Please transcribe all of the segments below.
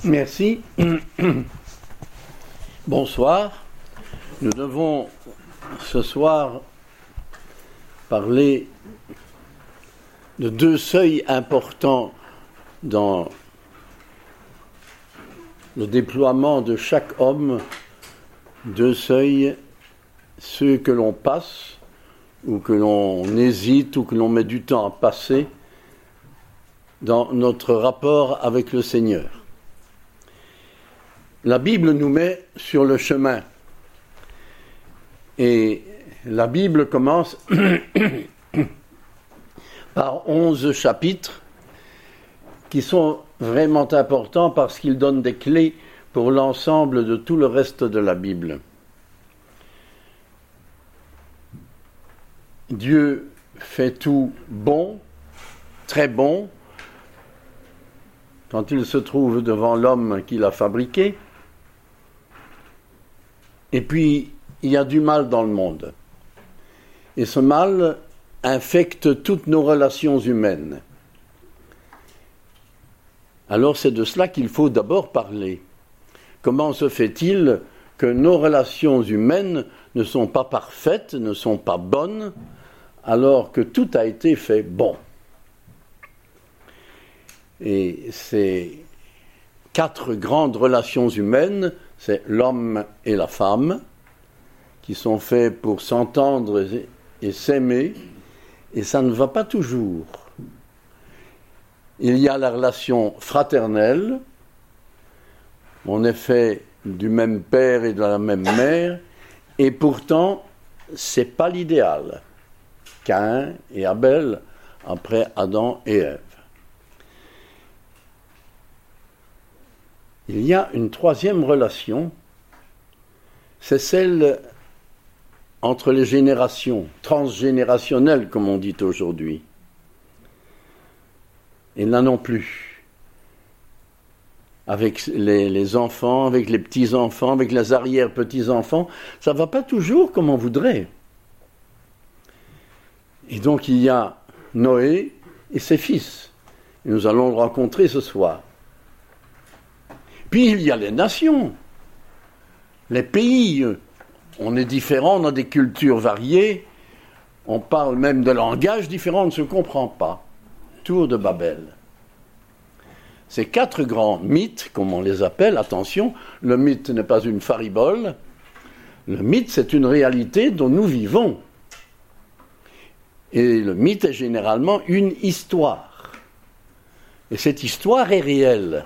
Merci. Bonsoir. Nous devons ce soir parler de deux seuils importants dans le déploiement de chaque homme, deux seuils, ceux que l'on passe ou que l'on hésite ou que l'on met du temps à passer dans notre rapport avec le Seigneur. La Bible nous met sur le chemin. Et la Bible commence par 11 chapitres qui sont vraiment importants parce qu'ils donnent des clés pour l'ensemble de tout le reste de la Bible. Dieu fait tout bon, très bon, quand il se trouve devant l'homme qu'il a fabriqué. Et puis, il y a du mal dans le monde. Et ce mal infecte toutes nos relations humaines. Alors c'est de cela qu'il faut d'abord parler. Comment se fait-il que nos relations humaines ne sont pas parfaites, ne sont pas bonnes, alors que tout a été fait bon? Et ces 4 grandes relations humaines, c'est l'homme et la femme, qui sont faits pour s'entendre et s'aimer, et ça ne va pas toujours. Il y a la relation fraternelle, on est fait du même père et de la même mère, et pourtant, c'est pas l'idéal. Caïn et Abel, après Adam et Ève. Il y a une troisième relation, c'est celle entre les générations, transgénérationnelle comme on dit aujourd'hui. Et là non plus. Avec les enfants, avec les petits-enfants, avec les arrière-petits-enfants, ça ne va pas toujours comme on voudrait. Et donc il y a Noé et ses fils. Et nous allons le rencontrer ce soir. Puis il y a les nations, les pays. On est différents, on a des cultures variées, on parle même de langages différents, on ne se comprend pas. Tour de Babel. Ces 4 grands mythes, comme on les appelle, attention, le mythe n'est pas une faribole, le mythe c'est une réalité dont nous vivons. Et le mythe est généralement une histoire. Et cette histoire est réelle.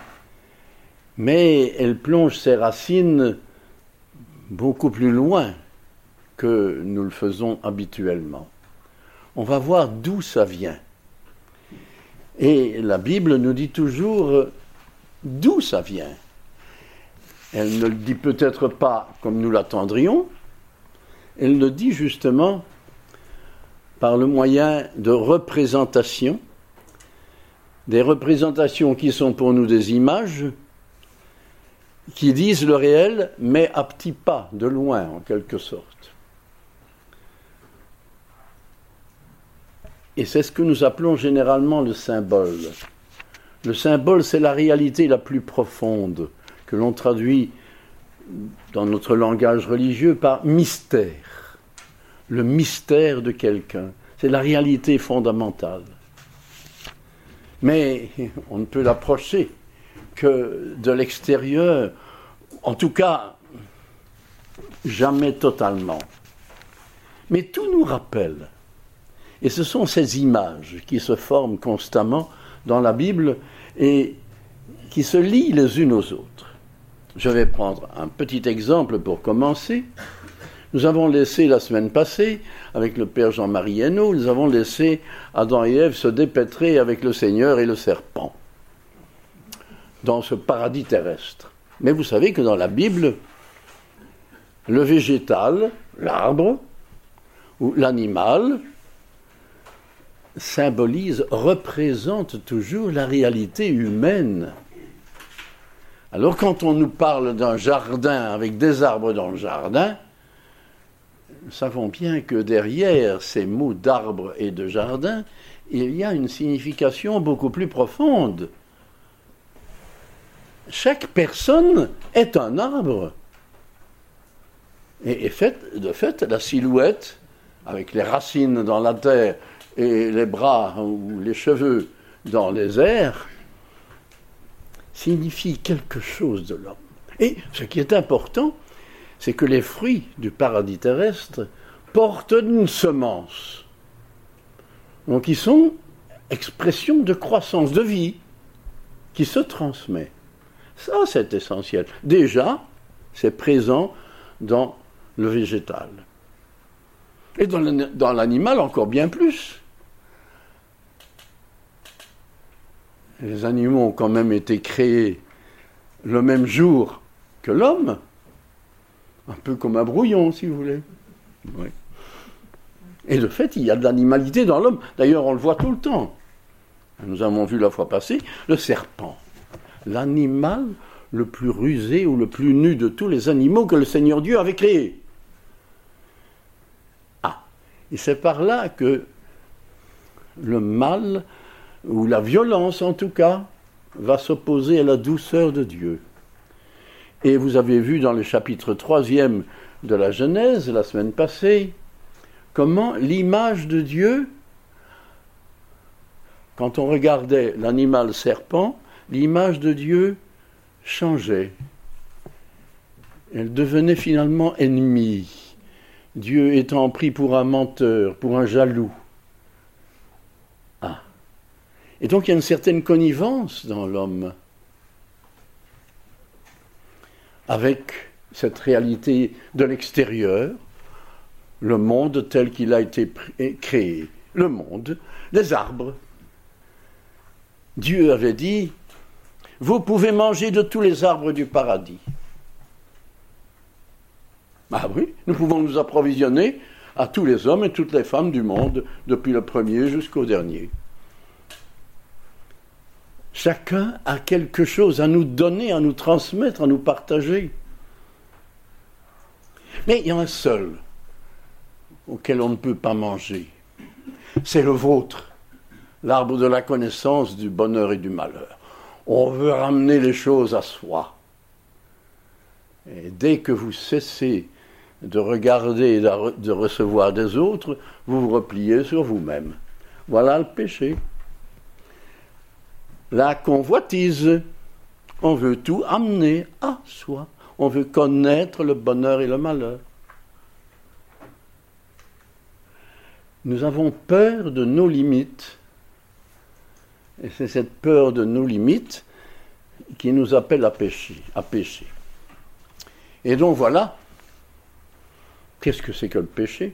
Mais elle plonge ses racines beaucoup plus loin que nous le faisons habituellement. On va voir d'où ça vient. Et la Bible nous dit toujours d'où ça vient. Elle ne le dit peut-être pas comme nous l'attendrions, elle le dit justement par le moyen de représentations, des représentations qui sont pour nous des images, qui disent le réel, mais à petits pas, de loin, en quelque sorte. Et c'est ce que nous appelons généralement le symbole. Le symbole, c'est la réalité la plus profonde, que l'on traduit dans notre langage religieux par mystère. Le mystère de quelqu'un. C'est la réalité fondamentale. Mais on ne peut l'approcher que de l'extérieur, en tout cas, jamais totalement. Mais tout nous rappelle, et ce sont ces images qui se forment constamment dans la Bible et qui se lient les unes aux autres. Je vais prendre un petit exemple pour commencer. Nous avons laissé la semaine passée, avec le père Jean-Marie Hainaut, nous avons laissé Adam et Ève se dépêtrer avec le Seigneur et le serpent dans ce paradis terrestre. Mais vous savez que dans la Bible, le végétal, l'arbre, ou l'animal, symbolise, représente toujours la réalité humaine. Alors quand on nous parle d'un jardin avec des arbres dans le jardin, nous savons bien que derrière ces mots d'arbre et de jardin, il y a une signification beaucoup plus profonde. chaque personne est un arbre. Et de fait, la silhouette, avec les racines dans la terre et les bras ou les cheveux dans les airs, signifie quelque chose de l'homme. Et ce qui est important, c'est que les fruits du paradis terrestre portent une semence. Donc ils sont expression de croissance, de vie, qui se transmet. Ça, c'est essentiel. Déjà, c'est présent dans le végétal. Et dans l'animal, encore bien plus. Les animaux ont quand même été créés le même jour que l'homme, un peu comme un brouillon, si vous voulez. Oui. Et de fait, il y a de l'animalité dans l'homme. D'ailleurs, on le voit tout le temps. Nous avons vu la fois passée le serpent, l'animal le plus rusé ou le plus nu de tous les animaux que le Seigneur Dieu avait créés. Et c'est par là que le mal, ou la violence en tout cas, va s'opposer à la douceur de Dieu. Et vous avez vu dans le chapitre 3e de la Genèse, la semaine passée, comment l'image de Dieu, quand on regardait l'animal serpent, l'image de Dieu changeait. Elle devenait finalement ennemie. Dieu étant pris pour un menteur, pour un jaloux. Et donc il y a une certaine connivence dans l'homme avec cette réalité de l'extérieur, le monde tel qu'il a été créé, le monde, les arbres. Dieu avait dit, vous pouvez manger de tous les arbres du paradis. Ah oui, nous pouvons nous approvisionner à tous les hommes et toutes les femmes du monde, depuis le premier jusqu'au dernier. Chacun a quelque chose à nous donner, à nous transmettre, à nous partager. Mais il y a un seul auquel on ne peut pas manger. C'est le vôtre, l'arbre de la connaissance du bonheur et du malheur. On veut ramener les choses à soi. Et dès que vous cessez de regarder et de recevoir des autres, vous vous repliez sur vous-même. Voilà le péché. La convoitise. On veut tout amener à soi. On veut connaître le bonheur et le malheur. Nous avons peur de nos limites. Et c'est cette peur de nos limites qui nous appelle à pécher. Et donc voilà. Qu'est-ce que c'est que le péché?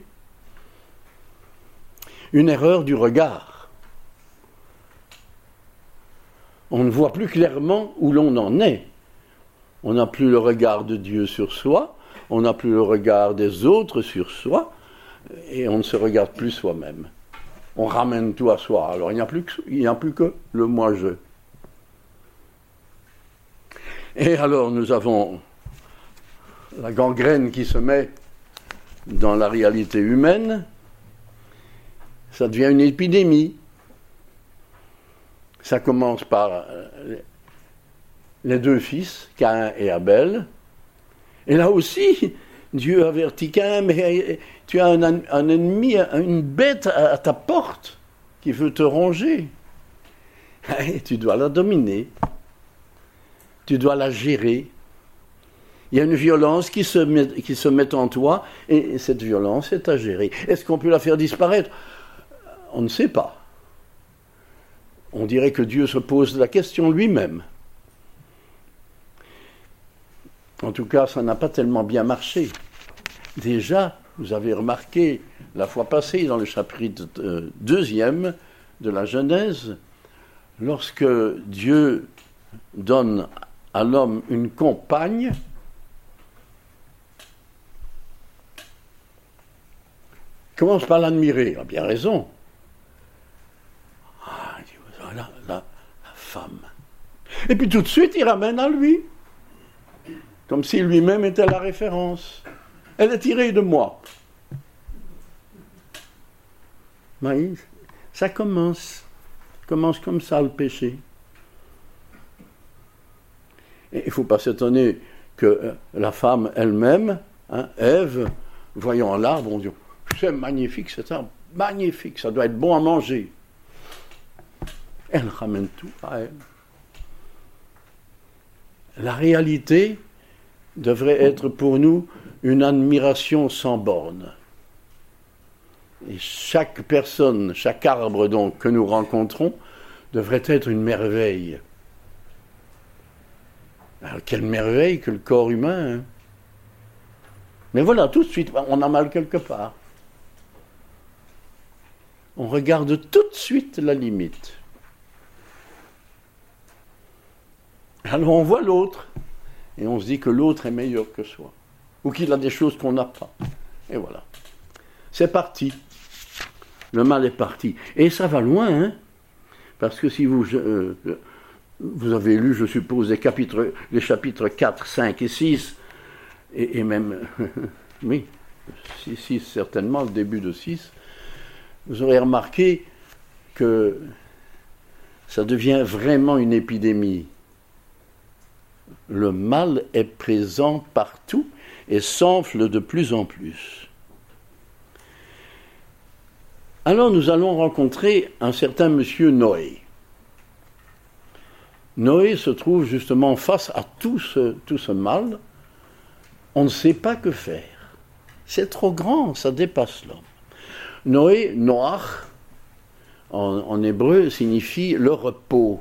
Une erreur du regard. On ne voit plus clairement où l'on en est. On n'a plus le regard de Dieu sur soi, on n'a plus le regard des autres sur soi, et on ne se regarde plus soi-même. On ramène tout à soi. Alors il n'y a plus que le moi-je. Et alors nous avons la gangrène qui se met dans la réalité humaine, ça devient une épidémie. Ça commence par les deux fils, Caïn et Abel. Et là aussi, Dieu avertit Caïn, mais tu as un ennemi, une bête à ta porte qui veut te ronger. Et tu dois la dominer. Tu dois la gérer. Il y a une violence qui se met en toi, et cette violence est à gérer. Est-ce qu'on peut la faire disparaître? On ne sait pas. On dirait que Dieu se pose la question lui-même. En tout cas, ça n'a pas tellement bien marché. Déjà, vous avez remarqué la fois passée, dans le chapitre 2e de la Genèse, lorsque Dieu donne à l'homme une compagne, commence par l'admirer, il a bien raison. Ah, il dit, voilà la femme. Et puis tout de suite, il ramène à lui, comme si lui-même était la référence. Elle est tirée de moi. Mais ça commence comme ça le péché. Et il ne faut pas s'étonner que la femme elle-même, Ève, voyant l'arbre, on dit « c'est magnifique cet arbre, magnifique, ça doit être bon à manger ». Elle ramène tout à elle. La réalité devrait être pour nous une admiration sans borne. Et chaque personne, chaque arbre donc que nous rencontrons devrait être une merveille. Alors, quelle merveille que le corps humain. Hein. Mais voilà, tout de suite, on a mal quelque part. On regarde tout de suite la limite. Alors on voit l'autre, et on se dit que l'autre est meilleur que soi, ou qu'il a des choses qu'on n'a pas. Et voilà. C'est parti. Le mal est parti. Et ça va loin, hein, parce que si vous avez lu, je suppose, les chapitres 4, 5 et 6, et même, oui, 6 certainement, le début de 6, vous aurez remarqué que ça devient vraiment une épidémie. Le mal est présent partout et s'enfle de plus en plus. Alors nous allons rencontrer un certain monsieur Noé. Noé se trouve justement face à tout ce mal. On ne sait pas que faire. C'est trop grand, ça dépasse l'homme. Noé, Noach, en hébreu, signifie le repos.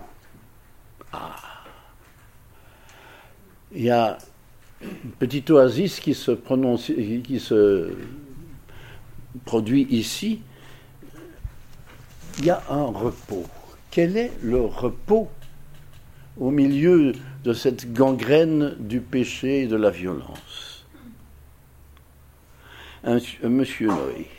Il y a une petite oasis qui se produit ici. Il y a un repos. Quel est le repos au milieu de cette gangrène du péché et de la violence? Un monsieur Noé.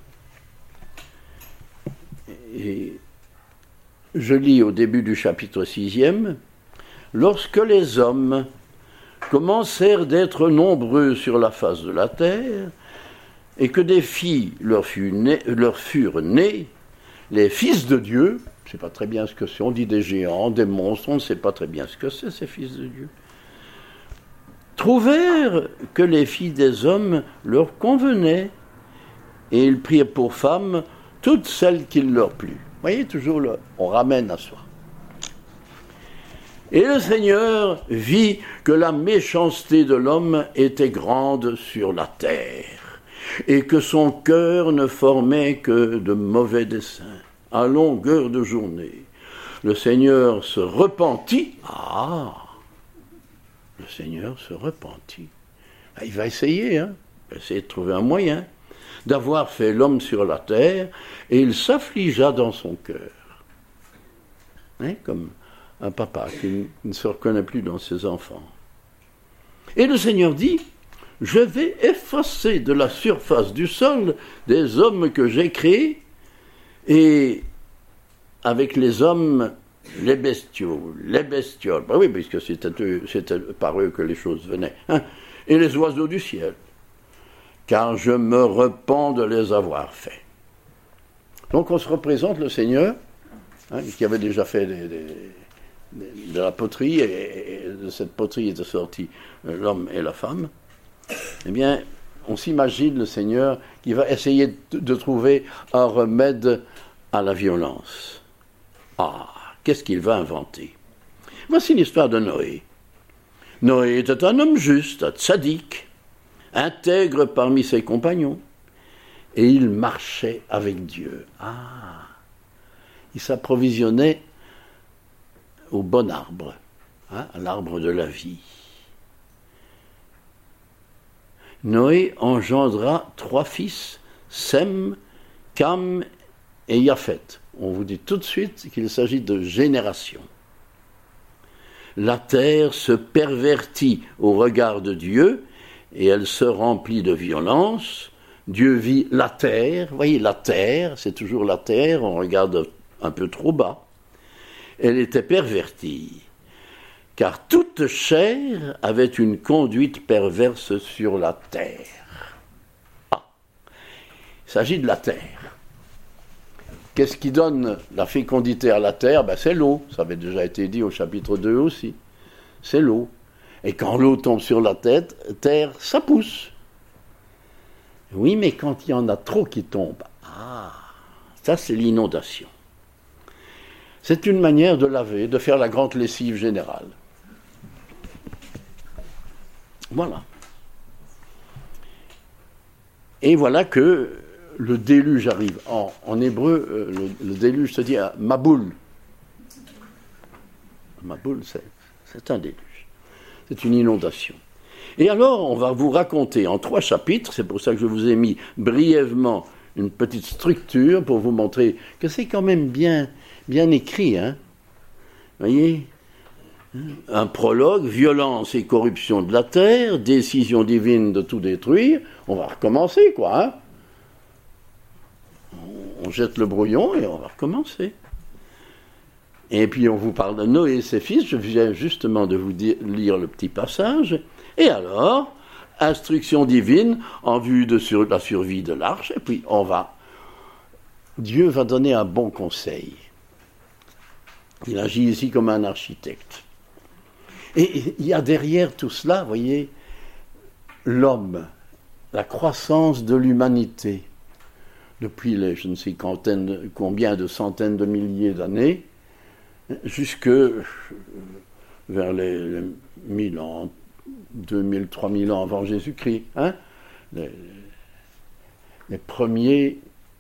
Et je lis au début du chapitre 6e, « Lorsque les hommes commencèrent d'être nombreux sur la face de la terre, et que des filles leur furent nées, les fils de Dieu, je ne sais pas très bien ce que c'est, on dit des géants, des monstres, on ne sait pas très bien ce que c'est, ces fils de Dieu, trouvèrent que les filles des hommes leur convenaient, et ils prirent pour femmes toutes celles qu'il leur plut. Vous voyez, toujours on ramène à soi. Et le Seigneur vit que la méchanceté de l'homme était grande sur la terre, et que son cœur ne formait que de mauvais desseins, à longueur de journée. Le Seigneur se repentit. Le Seigneur se repentit. Il va essayer, il va essayer de trouver un moyen d'avoir fait l'homme sur la terre, et il s'affligea dans son cœur. Comme un papa qui ne se reconnaît plus dans ses enfants. Et le Seigneur dit, « Je vais effacer de la surface du sol des hommes que j'ai créés, et avec les hommes, les bestiaux, les bestioles. » Oui, puisque c'était par eux que les choses venaient. Et les oiseaux du ciel. Car je me repens de les avoir faits. Donc on se représente le Seigneur, qui avait déjà fait de la poterie, et de cette poterie était sorti l'homme et la femme. Eh bien, on s'imagine le Seigneur qui va essayer de trouver un remède à la violence. Qu'est-ce qu'il va inventer? Voici l'histoire de Noé. Noé était un homme juste, un tzaddik, intègre parmi ses compagnons, et il marchait avec Dieu. Il s'approvisionnait au bon arbre, à l'arbre de la vie. Noé engendra 3 fils, Sem, Cam et Japheth. On vous dit tout de suite qu'il s'agit de générations. La terre se pervertit au regard de Dieu et elle se remplit de violence. Dieu vit la terre, vous voyez, la terre, c'est toujours la terre, on regarde un peu trop bas. Elle était pervertie, car toute chair avait une conduite perverse sur la terre. Il s'agit de la terre. Qu'est-ce qui donne la fécondité à la terre? C'est l'eau, ça avait déjà été dit au chapitre 2 aussi. C'est l'eau. Et quand l'eau tombe sur la terre, ça pousse. Oui, mais quand il y en a trop qui tombent, ça c'est l'inondation. C'est une manière de laver, de faire la grande lessive générale. Voilà. Et voilà que le déluge arrive. En hébreu, le déluge se dit Maboul. Maboul, c'est un déluge. C'est une inondation. Et alors, on va vous raconter en 3 chapitres, c'est pour ça que je vous ai mis brièvement une petite structure pour vous montrer que c'est quand même bien écrit. Hein. Voyez ? Un prologue, violence et corruption de la terre, décision divine de tout détruire. On va recommencer, quoi. Hein. On jette le brouillon et on va recommencer. Et puis on vous parle de Noé et ses fils. Je viens justement de vous lire le petit passage. Et alors, instruction divine en vue de la survie de l'arche. Et puis Dieu va donner un bon conseil. Il agit ici comme un architecte. Et il y a derrière tout cela, vous voyez, l'homme, la croissance de l'humanité, depuis les je ne sais combien de centaines de milliers d'années, jusque vers les 1000 ans, 2000, 3000 ans avant Jésus-Christ. Hein, les premiers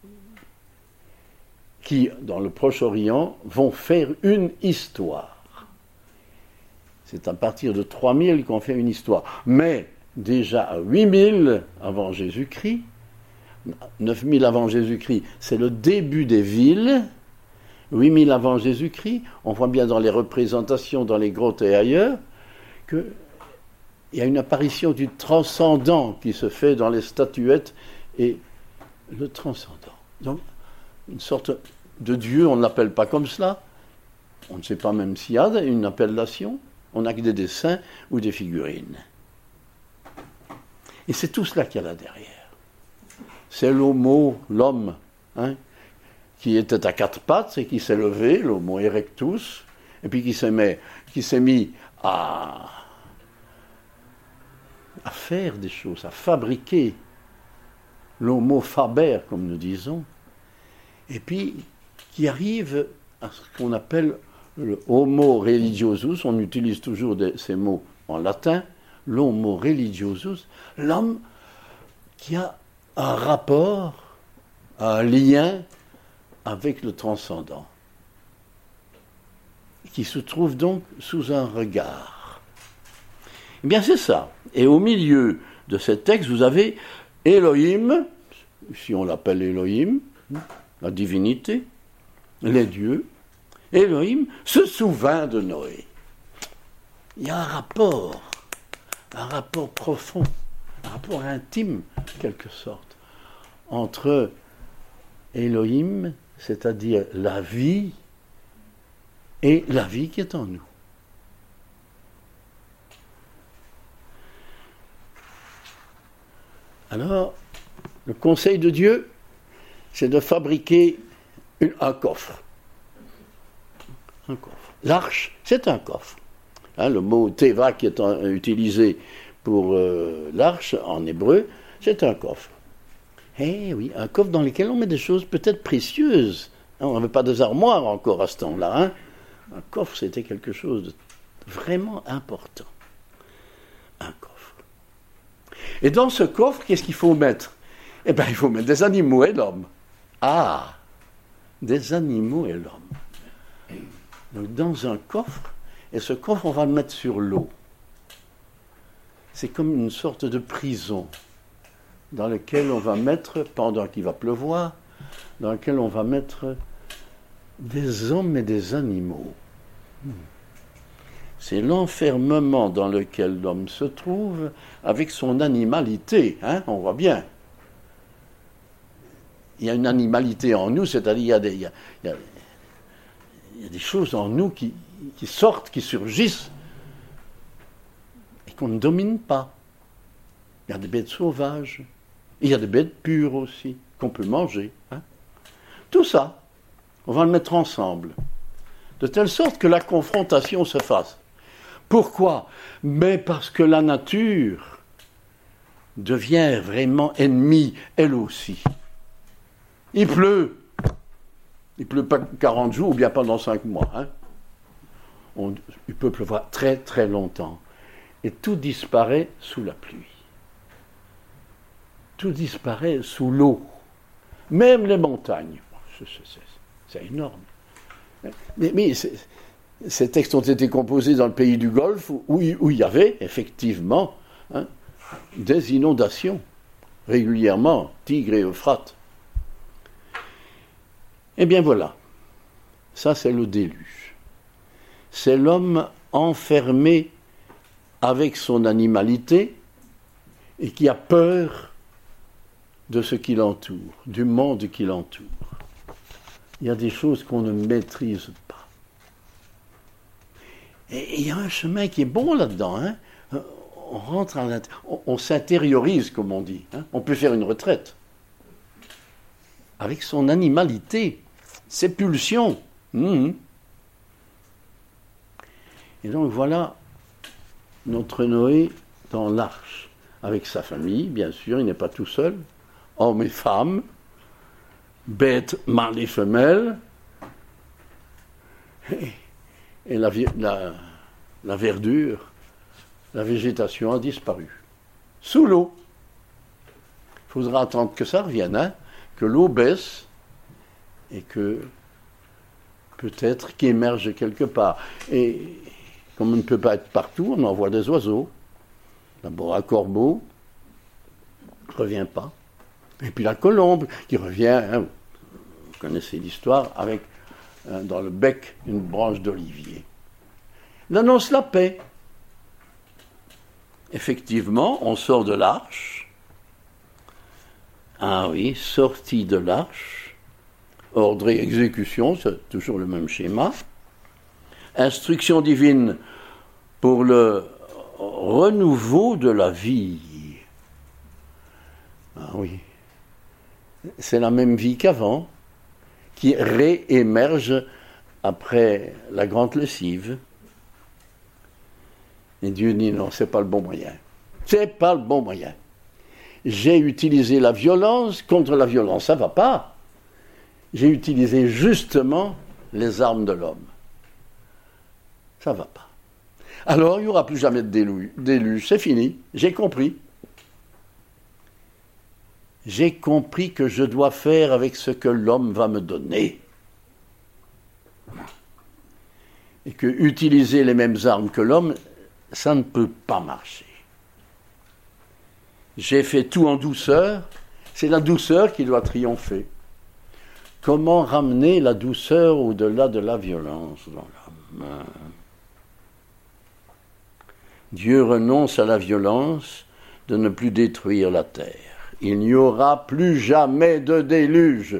qui, dans le Proche-Orient, vont faire une histoire. C'est à partir de 3000 qu'on fait une histoire. Mais déjà à 8000 avant Jésus-Christ, 9000 avant Jésus-Christ, c'est le début des villes. 8000 avant Jésus-Christ, on voit bien dans les représentations, dans les grottes et ailleurs, qu'il y a une apparition du transcendant qui se fait dans les statuettes, et le transcendant. Donc, une sorte de Dieu, on ne l'appelle pas comme cela, on ne sait pas même s'il y a une appellation, on n'a que des dessins ou des figurines. Et c'est tout cela qu'il y a là derrière. C'est l'homo, l'homme, hein, qui était à 4 pattes et qui s'est levé, l'homo erectus, et puis qui s'est mis à faire des choses, à fabriquer, l'homo faber, comme nous disons, et puis qui arrive à ce qu'on appelle le homo religiosus, on utilise toujours ces mots en latin, l'homo religiosus, l'homme qui a un rapport, un lien avec le transcendant, qui se trouve donc sous un regard. Eh bien c'est ça. Et au milieu de ce texte, vous avez Elohim, si on l'appelle Elohim, la divinité, les dieux. Elohim se souvint de Noé. Il y a un rapport profond, un rapport intime, en quelque sorte, entre Elohim, c'est-à-dire la vie, et la vie qui est en nous. Alors, le conseil de Dieu, c'est de fabriquer un coffre. Un coffre. L'arche, c'est un coffre. Hein, le mot teva qui est utilisé pour l'arche en hébreu, c'est un coffre. Eh oui, un coffre dans lequel on met des choses peut-être précieuses. Hein, on n'avait pas des armoires encore à ce temps-là. Hein. Un coffre, c'était quelque chose de vraiment important. Un coffre. Et dans ce coffre, qu'est-ce qu'il faut mettre ? Eh bien, il faut mettre des animaux et l'homme. Ah, des animaux et l'homme. Donc, dans un coffre, et ce coffre, on va le mettre sur l'eau. C'est comme une sorte de prison dans lequel on va mettre, pendant qu'il va pleuvoir, dans lequel on va mettre des hommes et des animaux. C'est l'enfermement dans lequel l'homme se trouve avec son animalité, hein, on voit bien. Il y a une animalité en nous, c'est-à-dire il y a des choses en nous qui sortent, qui surgissent, et qu'on ne domine pas. Il y a des bêtes sauvages, il y a des bêtes pures aussi, qu'on peut manger. Hein. Tout ça, on va le mettre ensemble, de telle sorte que la confrontation se fasse. Pourquoi? Mais parce que la nature devient vraiment ennemie, elle aussi. Il pleut. Il ne pleut pas 40 jours ou bien pendant 5 mois. Hein. Il peut pleuvoir très très longtemps. Et tout disparaît sous la pluie. Tout disparaît sous l'eau. Même les montagnes. C'est énorme. Mais ces textes ont été composés dans le pays du Golfe où il y avait effectivement des inondations régulièrement, Tigre et Euphrate. Eh bien voilà, ça c'est le déluge. C'est l'homme enfermé avec son animalité et qui a peur de ce qui l'entoure, du monde qui l'entoure. Il y a des choses qu'on ne maîtrise pas. Et il y a un chemin qui est bon là-dedans. Hein. On rentre on s'intériorise, comme on dit. Hein. On peut faire une retraite. Avec son animalité, ses pulsions. Et donc voilà notre Noé dans l'arche, avec sa famille, bien sûr, il n'est pas tout seul, hommes et femmes, bêtes, mâles et femelles, et la verdure, la végétation a disparu. Sous l'eau. Il faudra attendre que ça revienne, hein, que l'eau baisse et que peut-être qu'il émerge quelque part. Et comme on ne peut pas être partout, on envoie des oiseaux. D'abord un corbeau, ne revient pas. Et puis la colombe qui revient, hein, vous connaissez l'histoire, avec dans le bec une branche d'olivier. Il annonce la paix. Effectivement, on sort de l'arche. Ah oui, sortie de l'arche. Ordre et exécution, c'est toujours le même schéma. Instruction divine pour le renouveau de la vie. Ah oui, c'est la même vie qu'avant, qui réémerge après la grande lessive. Et Dieu dit non, c'est pas le bon moyen. C'est pas le bon moyen. J'ai utilisé la violence contre la violence, ça va pas. J'ai utilisé justement les armes de l'homme. Ça va pas. Alors, il n'y aura plus jamais de déluge. C'est fini. J'ai compris. J'ai compris que je dois faire avec ce que l'homme va me donner. Et que utiliser les mêmes armes que l'homme, ça ne peut pas marcher. J'ai fait tout en douceur. C'est la douceur qui doit triompher. Comment ramener la douceur au-delà de la violence dans l'homme? Dieu renonce à la violence de ne plus détruire la terre. Il n'y aura plus jamais de déluge.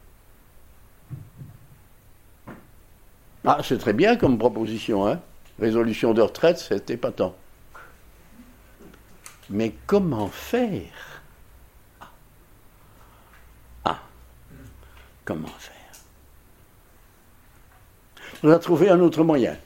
Ah, c'est très bien comme proposition, hein? Résolution de retraite, c'est épatant. Mais comment faire? Comment faire? On a trouvé un autre moyen.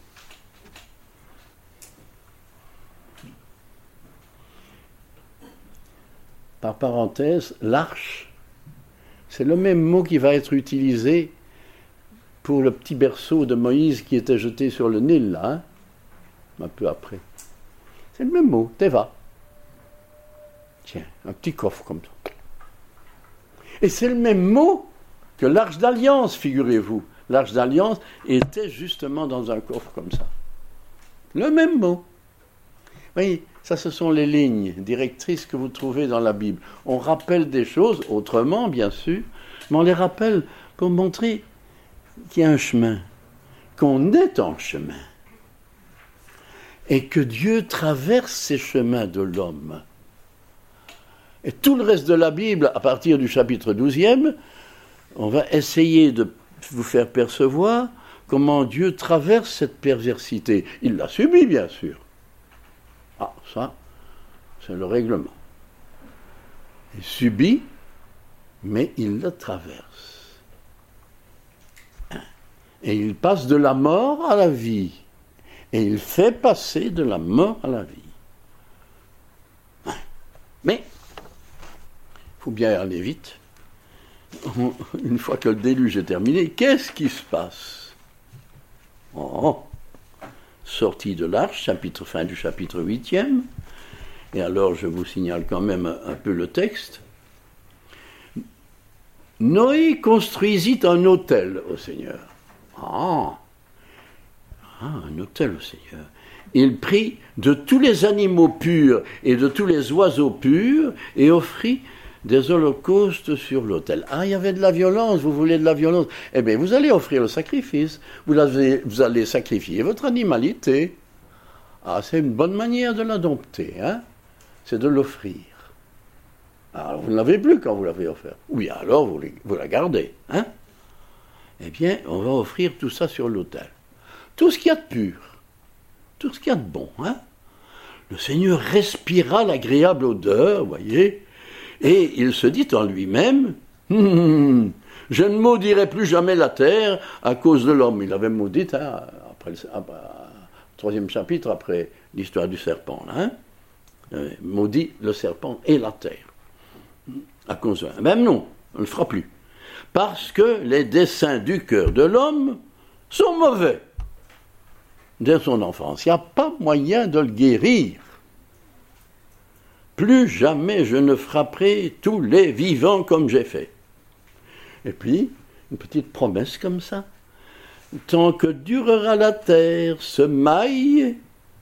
Par parenthèse, l'arche, c'est le même mot qui va être utilisé pour le petit berceau de Moïse qui était jeté sur le Nil, là, hein, un peu après. C'est le même mot, Teva. Tiens, un petit coffre comme ça. Et c'est le même mot que l'Arche d'Alliance, figurez-vous. L'Arche d'Alliance était justement dans un coffre comme ça. Le même mot. Oui, ça, ce sont les lignes directrices que vous trouvez dans la Bible. On rappelle des choses, autrement, bien sûr, mais on les rappelle pour montrer qu'il y a un chemin, qu'on est en chemin, et que Dieu traverse ces chemins de l'homme. Et tout le reste de la Bible, à partir du chapitre 12e, on va essayer de vous faire percevoir comment Dieu traverse cette perversité. Il l'a subi, bien sûr. Ah, ça, c'est le règlement. Il subit, mais il le traverse. Et il passe de la mort à la vie. Et il fait passer de la mort à la vie. Mais, il faut bien aller vite. Une fois que le déluge est terminé, qu'est-ce qui se passe? Sortie de l'arche, fin du chapitre 8e. Et alors, je vous signale quand même un peu le texte. Noé construisit un autel au Seigneur. Un autel au Seigneur. Il prit de tous les animaux purs et de tous les oiseaux purs et offrit des holocaustes sur l'autel. Ah, il y avait de la violence, vous voulez de la violence? Eh bien, vous allez offrir le sacrifice. Vous allez sacrifier votre animalité. Ah, c'est une bonne manière de la dompter, hein? C'est de l'offrir. Alors, vous ne l'avez plus quand vous l'avez offert. Oui, alors vous la gardez, hein? Eh bien, on va offrir tout ça sur l'autel. Tout ce qu'il y a de pur, tout ce qu'il y a de bon, hein? Le Seigneur respira l'agréable odeur, voyez, et il se dit en lui-même, je ne maudirai plus jamais la terre à cause de l'homme. Il avait maudit, hein, après le 3e chapitre, après l'histoire du serpent, hein? Maudit le serpent et la terre. À cause de... Même non, on ne le fera plus. Parce que les desseins du cœur de l'homme sont mauvais. Dès son enfance, il n'y a pas moyen de le guérir. Plus jamais je ne frapperai tous les vivants comme j'ai fait. Et puis, une petite promesse comme ça. Tant que durera la terre, semaille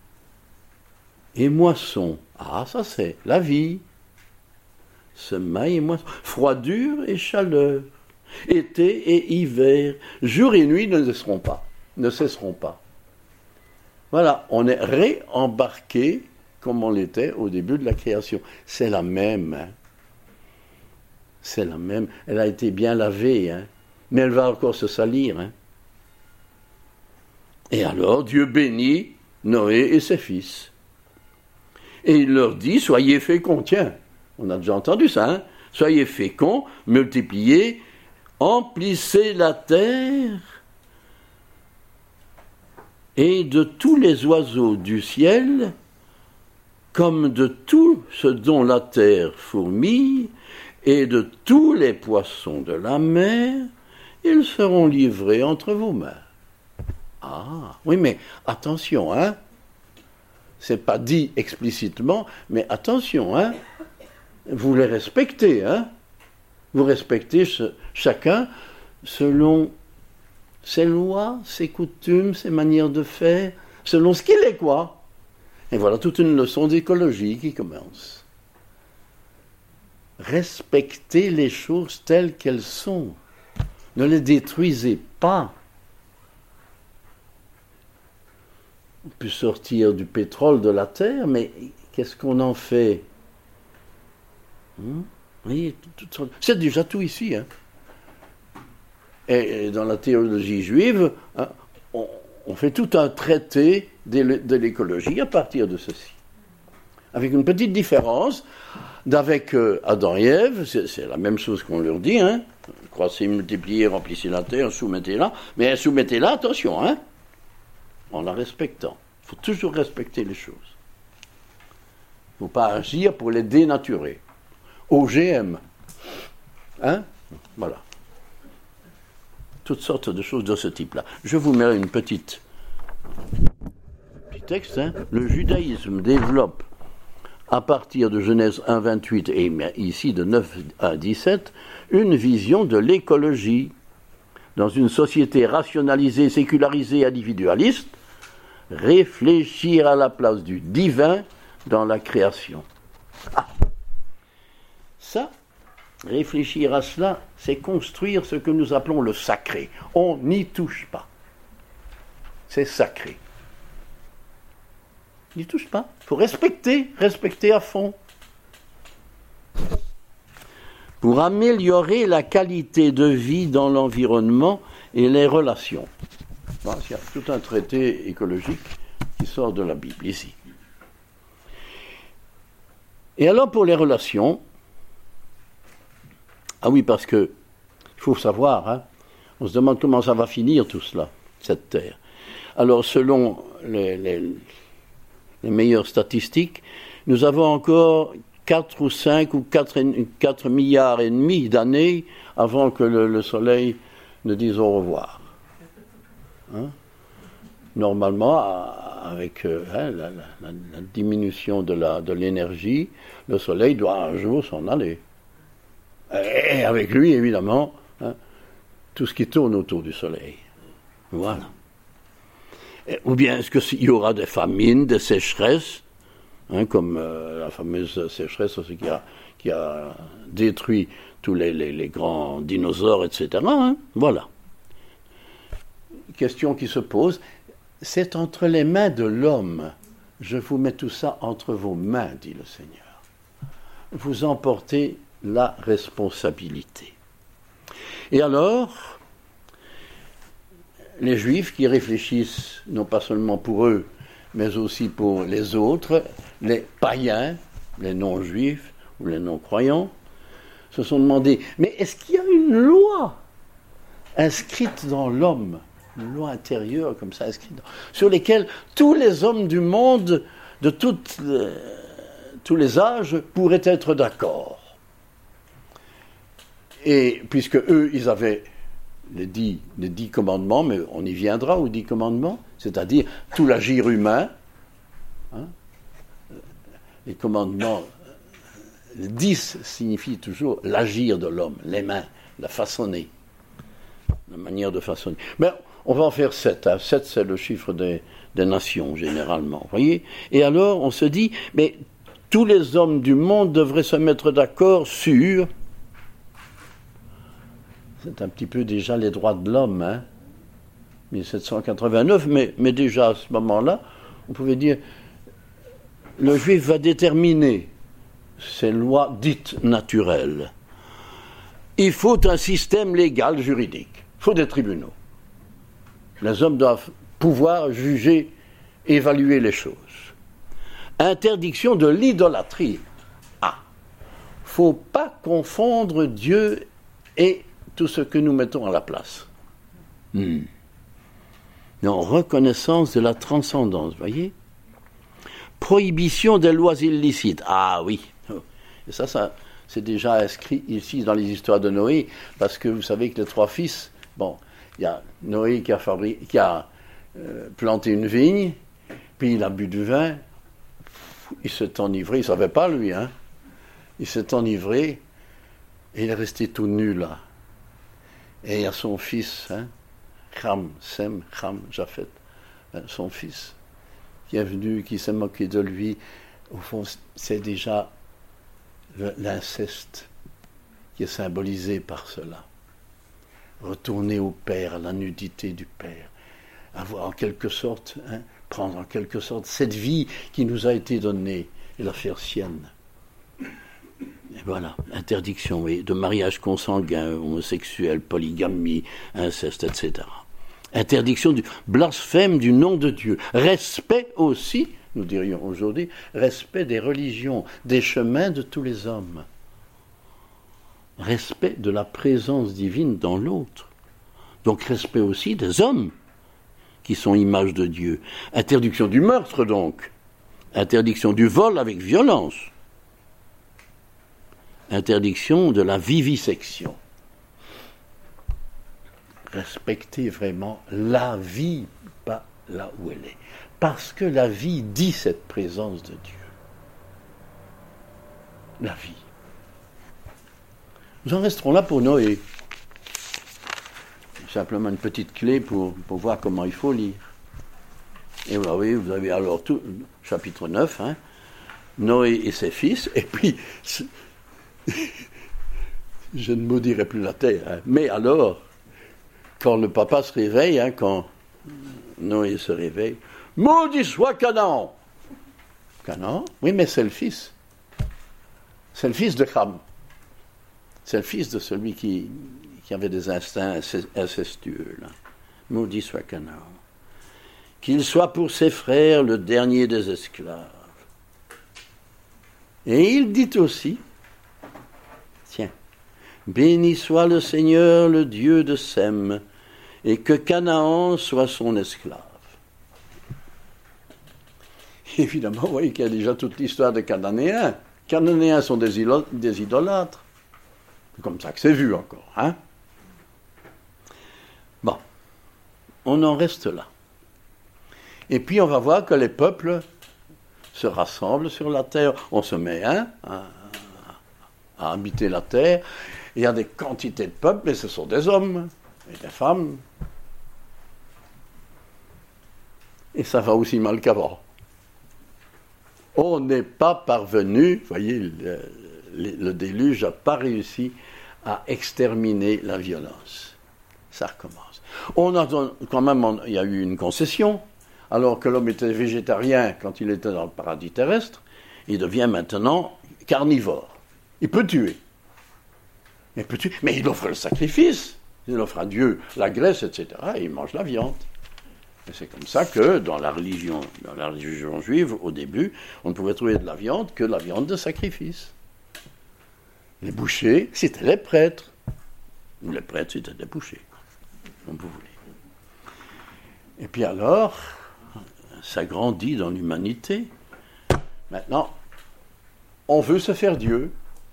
et moisson. Ah, ça c'est la vie. Semaille et moisson. Froidure et chaleur. Été et hiver. Jour et nuit ne cesseront pas. Voilà, on est réembarqué comme on l'était au début de la création. C'est la même. Hein. C'est la même. Elle a été bien lavée, hein. Mais elle va encore se salir. Hein. Et alors, Dieu bénit Noé et ses fils. Et il leur dit, soyez féconds. Tiens, on a déjà entendu ça. Hein. Soyez féconds, multipliez, emplissez la terre et de tous les oiseaux du ciel, comme de tout ce dont la terre fourmille, et de tous les poissons de la mer, ils seront livrés entre vos mains. Ah, oui, mais attention, hein. C'est pas dit explicitement, mais attention, hein. Vous les respectez, hein. Vous respectez chacun selon ses lois, ses coutumes, ses manières de faire, selon ce qu'il est, quoi. Et voilà toute une leçon d'écologie qui commence. Respectez les choses telles qu'elles sont. Ne les détruisez pas. On peut sortir du pétrole de la terre, mais qu'est-ce qu'on en fait? Oui, c'est déjà tout ici. Hein. Et dans la théologie juive, hein, on fait tout un traité de l'écologie à partir de ceci. Avec une petite différence d'avec Adam et Ève, c'est la même chose qu'on leur dit, hein. Croissez, multipliez, remplissez la terre, soumettez-la, mais soumettez-la, attention, hein, en la respectant. Il faut toujours respecter les choses. Il ne faut pas agir pour les dénaturer. OGM. Hein? Voilà. Toutes sortes de choses de ce type-là. Je vous mets une petit texte. Hein? Le judaïsme développe, à partir de Genèse 1, 28 et ici de 9 à 17, une vision de l'écologie. Dans une société rationalisée, sécularisée, individualiste, réfléchir à la place du divin dans la création. Ah. Ça, réfléchir à cela, c'est construire ce que nous appelons le sacré. On n'y touche pas. C'est sacré. On n'y touche pas. Il faut respecter à fond. Pour améliorer la qualité de vie dans l'environnement et les relations. Bon, il y a tout un traité écologique qui sort de la Bible ici. Et alors pour les relations, ah oui, parce que il faut savoir, hein, on se demande comment ça va finir tout cela, cette terre. Alors selon les meilleures statistiques, nous avons encore 4 ou 5 ou 4 milliards et demi d'années avant que le Soleil ne dise au revoir. Hein? Normalement, avec la diminution de l'énergie, le Soleil doit un jour s'en aller. Et avec lui, évidemment, tout ce qui tourne autour du Soleil. Voilà. Ou bien est-ce qu'il y aura des famines, des sécheresses, comme la fameuse sécheresse aussi qui a détruit tous les grands dinosaures, etc. Voilà. Question qui se pose, c'est entre les mains de l'homme. Je vous mets tout ça entre vos mains, dit le Seigneur. Vous en portez la responsabilité. Et alors, les Juifs qui réfléchissent non pas seulement pour eux, mais aussi pour les autres, les païens, les non-juifs ou les non-croyants, se sont demandé, mais est-ce qu'il y a une loi inscrite dans l'homme, une loi intérieure comme ça inscrite, sur lesquelles tous les hommes du monde, de tous les âges, pourraient être d'accord? Et puisque eux, ils avaient les 10 commandements, mais on y viendra aux 10 commandements, c'est-à-dire tout l'agir humain, les commandements, les 10 signifient toujours l'agir de l'homme, les mains, la façonner, la manière de façonner. Mais on va en faire 7. 7, c'est le chiffre des nations, généralement. Voyez. Et alors, on se dit, mais tous les hommes du monde devraient se mettre d'accord sur... C'est un petit peu déjà les droits de l'homme, 1789, mais déjà à ce moment-là, on pouvait dire, le juif va déterminer ces lois dites naturelles. Il faut un système légal juridique, il faut des tribunaux. Les hommes doivent pouvoir juger, évaluer les choses. Interdiction de l'idolâtrie. Il ne faut pas confondre Dieu et tout ce que nous mettons à la place. Non, reconnaissance de la transcendance, voyez. Prohibition des lois illicites. Ah oui. Et ça c'est déjà inscrit ici dans les histoires de Noé, parce que vous savez que les 3 fils, il y a Noé qui a planté une vigne, puis il a bu du vin, il s'est enivré, il ne savait pas lui, il s'est enivré, et il est resté tout nu là. Et il y a son fils, Ham, Sem, Ham, Japhet, son fils, qui est venu, qui s'est moqué de lui. Au fond, c'est déjà l'inceste qui est symbolisé par cela. Retourner au père, à la nudité du père. Avoir en quelque sorte, prendre en quelque sorte cette vie qui nous a été donnée et la faire sienne. Et voilà, interdiction de mariage consanguin, homosexuel, polygamie, inceste, etc. Interdiction du blasphème du nom de Dieu. Respect aussi, nous dirions aujourd'hui, respect des religions, des chemins de tous les hommes. Respect de la présence divine dans l'autre. Donc respect aussi des hommes qui sont image de Dieu. Interdiction du meurtre donc. Interdiction du vol avec violence. Interdiction de la vivisection. Respecter vraiment la vie, pas là où elle est. Parce que la vie dit cette présence de Dieu. La vie. Nous en resterons là pour Noé. Simplement une petite clé pour voir comment il faut lire. Et vous avez alors tout, chapitre 9, Noé et ses fils, et puis... Je ne maudirai plus la terre. Mais alors, quand le papa se réveille, quand Noé se réveille, maudit soit Canaan. Canaan? Oui, mais c'est le fils. C'est le fils de Ham. C'est le fils de celui qui avait des instincts incestueux. Là. Maudit soit Canaan. Qu'il soit pour ses frères le dernier des esclaves. Et il dit aussi, tiens, béni soit le Seigneur, le Dieu de Sem, et que Canaan soit son esclave. évidemment, vous voyez qu'il y a déjà toute l'histoire des Cananéens. Les Cananéens sont des idolâtres. C'est comme ça que c'est vu encore. Hein? Bon, on en reste là. Et puis on va voir que les peuples se rassemblent sur la terre. On se met à habiter la terre. Il y a des quantités de peuples, mais ce sont des hommes et des femmes. Et ça va aussi mal qu'avant. On n'est pas parvenu, vous voyez, le déluge n'a pas réussi à exterminer la violence. Ça recommence. On a quand même, il y a eu une concession, alors que l'homme était végétarien quand il était dans le paradis terrestre, il devient maintenant carnivore. Il peut tuer. Mais il offre le sacrifice. Il offre à Dieu la graisse, etc. Et il mange la viande. Et c'est comme ça que dans la religion juive, au début, on ne pouvait trouver de la viande que la viande de sacrifice. Les bouchers, c'était les prêtres. Les prêtres, c'était des bouchers, comme vous voulez. Et puis alors, ça grandit dans l'humanité. Maintenant, on veut se faire Dieu.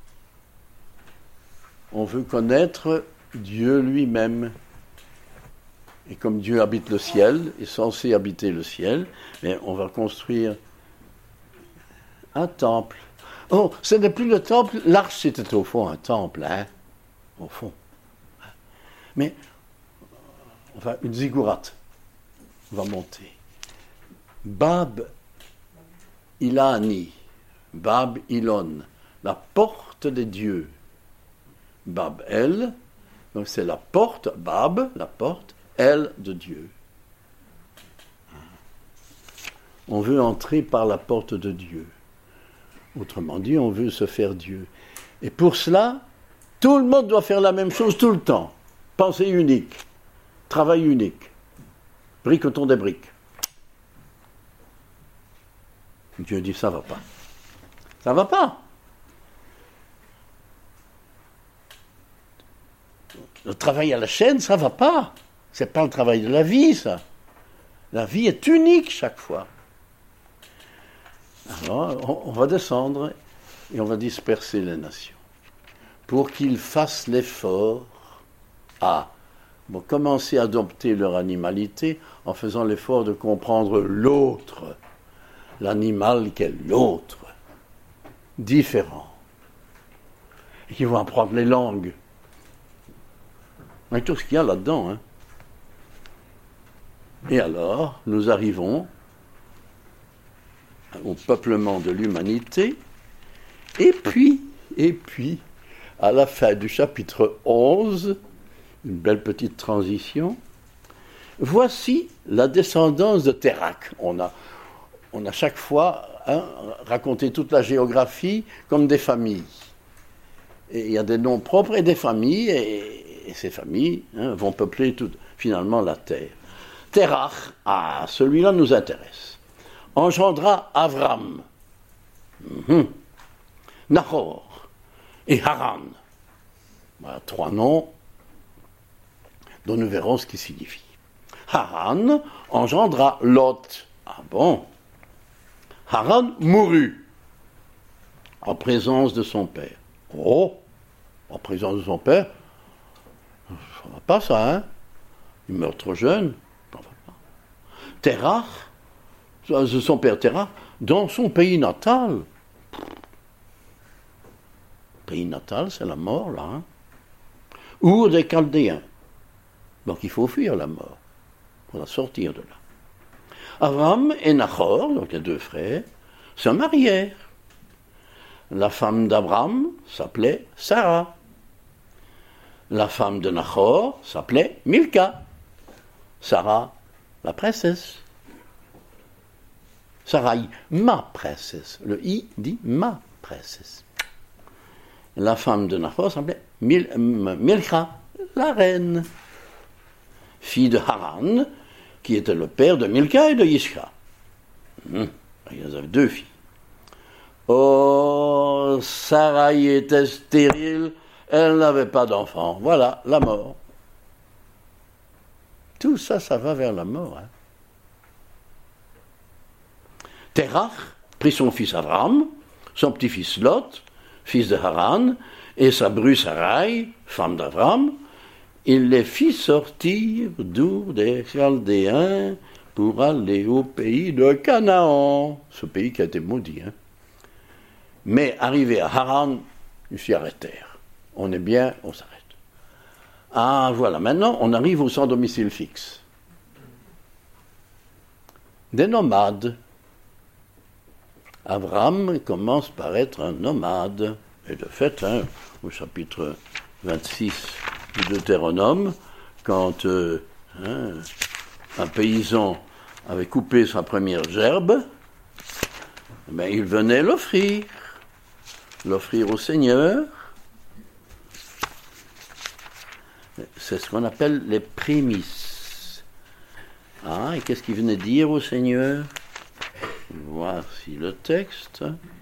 On veut connaître Dieu lui-même. Et comme Dieu habite le ciel, est censé habiter le ciel, mais on va construire un temple. Oh, ce n'est plus le temple, l'arche c'était au fond un temple, hein, au fond. Mais, enfin, une ziggourate va monter. Bab Ilani, Bab Ilon, la porte des dieux. Bab El, donc c'est la porte, Bab, la porte, El de Dieu. On veut entrer par la porte de Dieu. Autrement dit, on veut se faire Dieu. Et pour cela, tout le monde doit faire la même chose tout le temps. Pensée unique, travail unique, bricoton des briques. Dieu dit, ça va pas. Ça va pas. Le travail à la chaîne, ça va pas. C'est pas le travail de la vie, ça. La vie est unique chaque fois. Alors, on va descendre et on va disperser les nations pour qu'ils fassent l'effort à commencer à adopter leur animalité en faisant l'effort de comprendre l'autre, l'animal qu'est l'autre, différent. Et qu'ils vont apprendre les langues. Et tout ce qu'il y a là-dedans. Hein. Et alors, nous arrivons au peuplement de l'humanité, et puis, à la fin du chapitre 11, une belle petite transition, voici la descendance de Térakh. On a chaque fois raconté toute la géographie comme des familles. Et il y a des noms propres et des familles, et ces familles vont peupler finalement la terre. Térakh, celui-là nous intéresse. Engendra Avram, Nahor et Haran. Voilà 3 noms dont nous verrons ce qu'ils signifient. Haran engendra Lot. Ah bon? Haran mourut en présence de son père. Oh, en présence de son père, ça va pas ça, hein? Il meurt trop jeune. Ça va pas. Térakh, son père Térakh, dans son pays natal. Pays natal, c'est la mort, là. Hein? Ur des Chaldéens. Donc il faut fuir la mort pour la sortir de là. Avram et Nahor, donc les 2 frères, se marièrent. La femme d'Abraham s'appelait Sarah. La femme de Nahor s'appelait Milka. Sarah, la princesse. Sarai, ma princesse. Le i dit ma princesse. La femme de Nahor s'appelait Milka, la reine. Fille de Haran, qui était le père de Milka et de Yishka. Il y avait 2 filles. Oh, Sarai était stérile, elle n'avait pas d'enfant. Voilà, la mort. Tout ça, ça va vers la mort. Hein. Terach prit son fils Avram, son petit-fils Lot, fils de Haran, et sa bru Sarai, femme d'Avram. Il les fit sortir d'Our des Chaldéens pour aller au pays de Canaan, ce pays qui a été maudit. Mais arrivé à Haran, ils s'y arrêtèrent. On est bien, on s'arrête. Ah, voilà, maintenant on arrive au sans domicile fixe. Des nomades. Avram commence par être un nomade. Et de fait, au chapitre 26 du Deutéronome, quand un paysan avait coupé sa première gerbe, il venait l'offrir au Seigneur. C'est ce qu'on appelle les prémices. Et qu'est-ce qu'il venait dire au Seigneur? Voici le texte.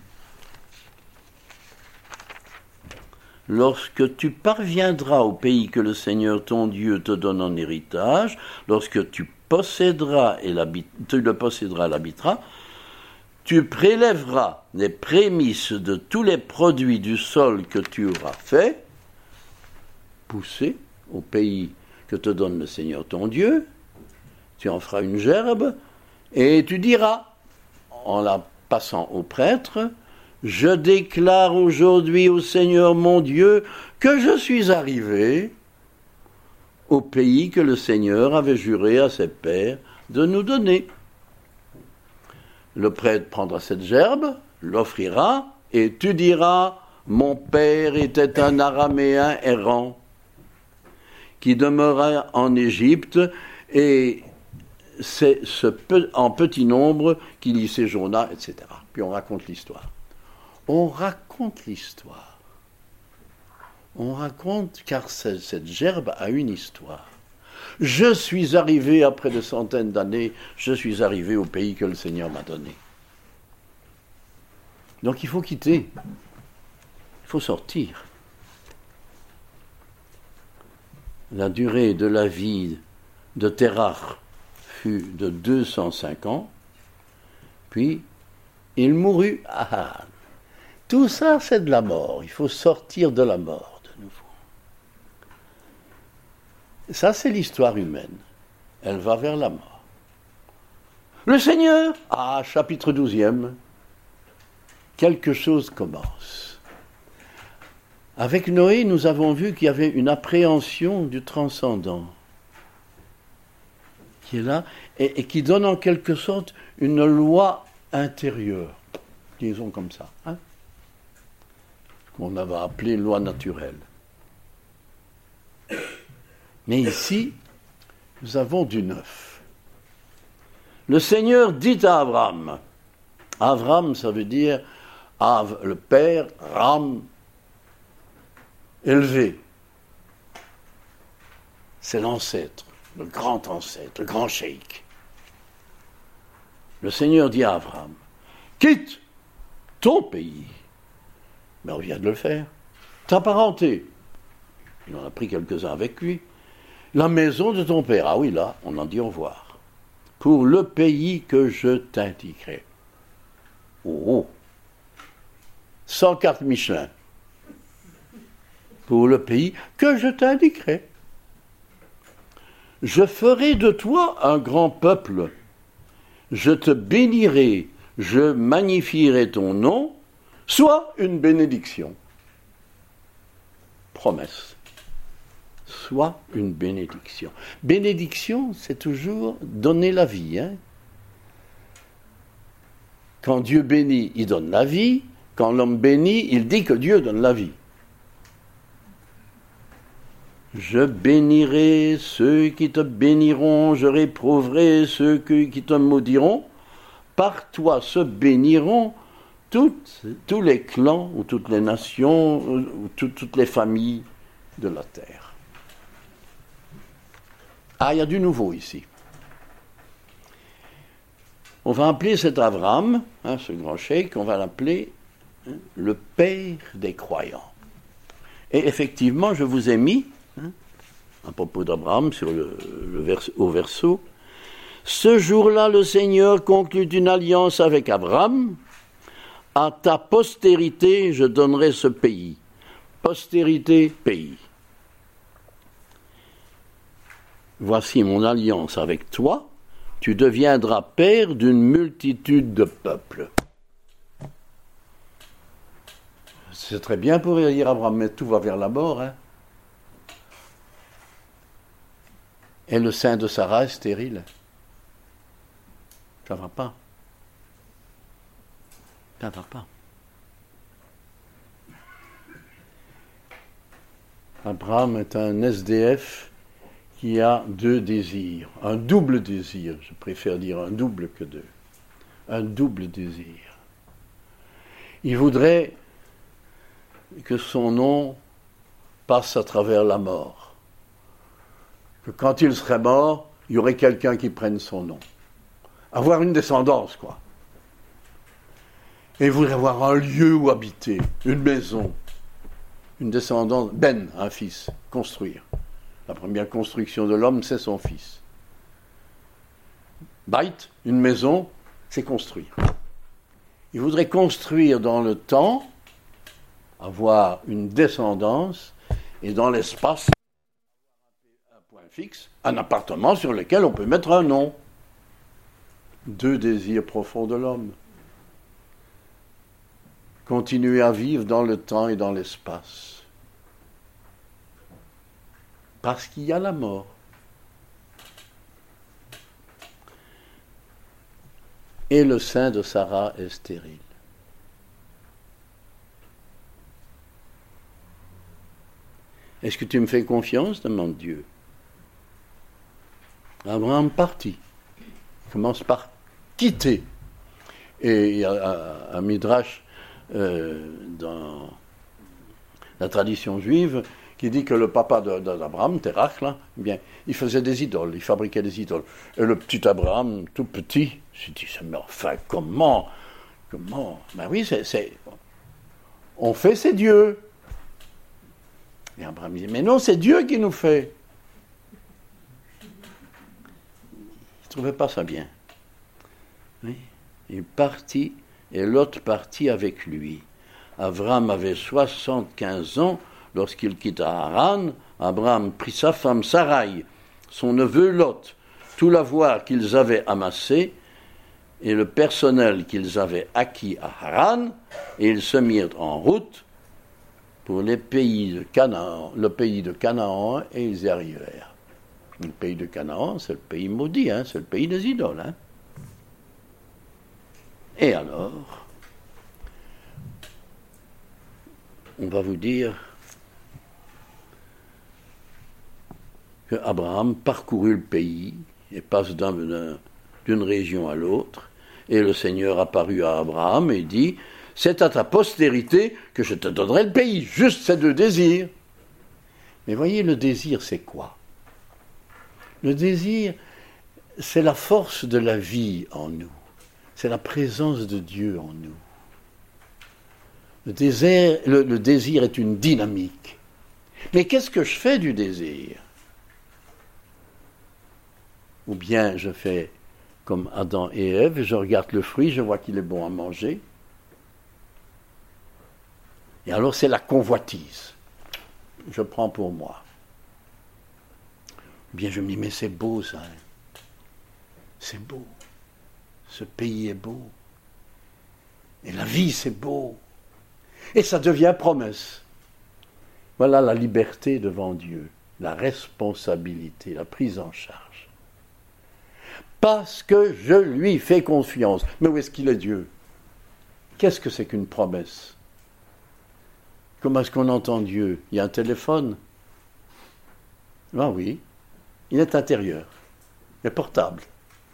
Lorsque tu parviendras au pays que le Seigneur ton Dieu te donne en héritage, lorsque tu posséderas et tu le posséderas et l'habiteras, tu prélèveras les prémices de tous les produits du sol que tu auras fait pousser au pays que te donne le Seigneur ton Dieu. Tu en feras une gerbe et tu diras, en la passant au prêtre, je déclare aujourd'hui au Seigneur mon Dieu que je suis arrivé au pays que le Seigneur avait juré à ses pères de nous donner. Le prêtre prendra cette gerbe, l'offrira, et tu diras, mon père était un Araméen errant, qui demeura en Égypte, et c'est en petit nombre qu'il y séjourna, etc. Puis on raconte l'histoire. On raconte l'histoire. On raconte, car cette gerbe a une histoire. Je suis arrivé, après des centaines d'années, je suis arrivé au pays que le Seigneur m'a donné. Donc il faut quitter. Il faut sortir. La durée de la vie de Terach fut de 205 ans, puis il mourut à Haran. Tout ça, c'est de la mort. Il faut sortir de la mort de nouveau. Ça, c'est l'histoire humaine. Elle va vers la mort. Le Seigneur, chapitre 12e, quelque chose commence. Avec Noé, nous avons vu qu'il y avait une appréhension du transcendant qui est là et qui donne en quelque sorte une loi intérieure, disons comme ça, qu'on avait appelé loi naturelle. Mais ici, nous avons du neuf. Le Seigneur dit à Abraham, Avram, ça veut dire le père, Ram, élevé. C'est l'ancêtre, le grand ancêtre, le grand cheikh. Le Seigneur dit à Abraham, quitte ton pays. Mais on vient de le faire. Ta parenté. Il en a pris quelques-uns avec lui. La maison de ton père. Ah oui, là, on en dit au revoir. Pour le pays que je t'indiquerai. Oh. Sans carte Michelin. Pour le pays que je t'indiquerai. Je ferai de toi un grand peuple. Je te bénirai, je magnifierai ton nom, soit une bénédiction. Promesse. Soit une bénédiction. Bénédiction, c'est toujours donner la vie. Quand Dieu bénit, il donne la vie. Quand l'homme bénit, il dit que Dieu donne la vie. Je bénirai ceux qui te béniront, je réprouverai ceux qui te maudiront. Par toi se béniront tous les clans ou toutes les nations ou toutes les familles de la terre. Il y a du nouveau ici. On va appeler cet Avram, ce grand cheikh, on va l'appeler le père des croyants. Et effectivement, je vous ai mis, à propos d'Abraham, au verso, Ce jour-là, le Seigneur conclut une alliance avec Abraham. À ta postérité, je donnerai ce pays. Postérité, pays. Voici mon alliance avec toi. Tu deviendras père d'une multitude de peuples. C'est très bien pour dire Abraham, mais tout va vers la mort. Hein. Et le sein de Sarah est stérile. Ça ne va pas. Ça ne va pas. Abraham est un SDF qui a deux désirs. Un double désir. Je préfère dire un double que deux. Un double désir. Il voudrait que son nom passe à travers la mort. Que quand il serait mort, il y aurait quelqu'un qui prenne son nom. Avoir une descendance, quoi. Et il voudrait avoir un lieu où habiter, une maison, une descendance, un fils, construire. La première construction de l'homme, c'est son fils. Bait, une maison, c'est construire. Il voudrait construire dans le temps, avoir une descendance, et dans l'espace, un point fixe, un appartement sur lequel on peut mettre un nom. Deux désirs profonds de l'homme. Continuer à vivre dans le temps et dans l'espace. Parce qu'il y a la mort. Et le sein de Sarah est stérile. Est-ce que tu me fais confiance? Demande Dieu. Abraham partit. Il commence par quitter. Et il y a un midrash dans la tradition juive qui dit que le papa d'Abraham, Terach, là, eh bien, il faisait des idoles, il fabriquait des idoles. Et le petit Abraham, tout petit, s'est dit, mais enfin, comment? Ben oui, on fait, c'est Dieu. Et Abraham dit, mais non, c'est Dieu qui nous fait. Il ne trouvait pas ça bien. Oui. Il partit, et l'autre partit avec lui. Abraham avait 75 ans lorsqu'il quitta Haran. Abraham prit sa femme Sarai, son neveu Lot, tout l'avoir qu'ils avaient amassé et le personnel qu'ils avaient acquis à Haran, et ils se mirent en route pour le pays de Canaan, et ils y arrivèrent. Le pays de Canaan, c'est le pays maudit, hein, c'est le pays des idoles. Hein. Et alors, on va vous dire que Abraham parcourut le pays et passe d'une région à l'autre, et le Seigneur apparut à Abraham et dit, c'est à ta postérité que je te donnerai le pays, juste ces deux désirs. Mais voyez, le désir, c'est quoi? Le désir, c'est la force de la vie en nous. C'est la présence de Dieu en nous. Le désir est une dynamique. Mais qu'est-ce que je fais du désir? Ou bien je fais comme Adam et Ève, je regarde le fruit, je vois qu'il est bon à manger. Et alors c'est la convoitise. Je prends pour moi. Ou bien je me dis, mais c'est beau ça. Hein. C'est beau. Ce pays est beau. Et la vie, c'est beau. Et ça devient promesse. Voilà la liberté devant Dieu, la responsabilité, la prise en charge. Parce que je lui fais confiance. Mais où est-ce qu'il est Dieu? Qu'est-ce que c'est qu'une promesse? Comment est-ce qu'on entend Dieu? Il y a un téléphone? Ah oui, il est intérieur, il est portable.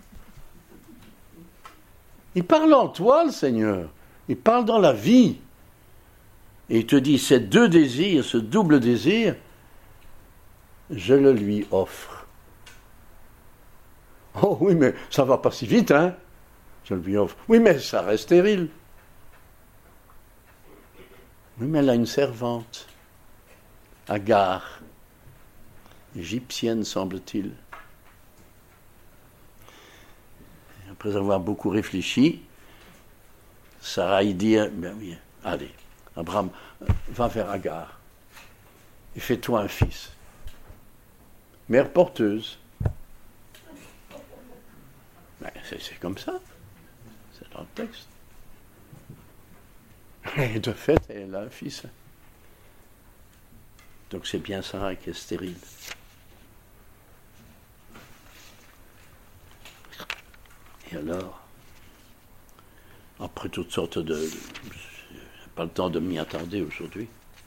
Il parle en toi, le Seigneur. Il parle dans la vie. Et il te dit, ces deux désirs, ce double désir, je le lui offre. Oh oui, mais ça va pas si vite, hein? Je le lui offre. Oui, mais ça reste stérile. Oui, mais elle a une servante, Agar, égyptienne, semble-t-il. après avoir beaucoup réfléchi, Sarai dit, ben oui, allez, Abraham, va vers Agar et fais-toi un fils. Mère porteuse. Ben, c'est comme ça. C'est dans le texte. Et de fait, elle a un fils. Donc c'est bien Sarah qui est stérile. Et alors, après toutes sortes de... j'ai pas le temps de m'y attarder aujourd'hui.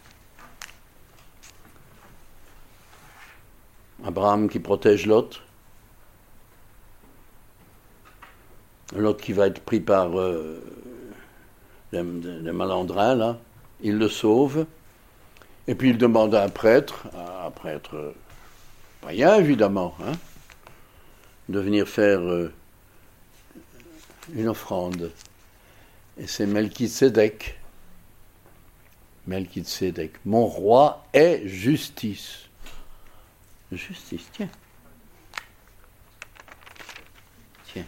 Abraham qui protège Lot. Lot qui va être pris par les malandrins, là. Il le sauve. Et puis il demande à un prêtre païen évidemment, hein, de venir faire une offrande. Et c'est Melchisédek. Melchisédek. Mon roi est justice. Justice, tiens. Tiens.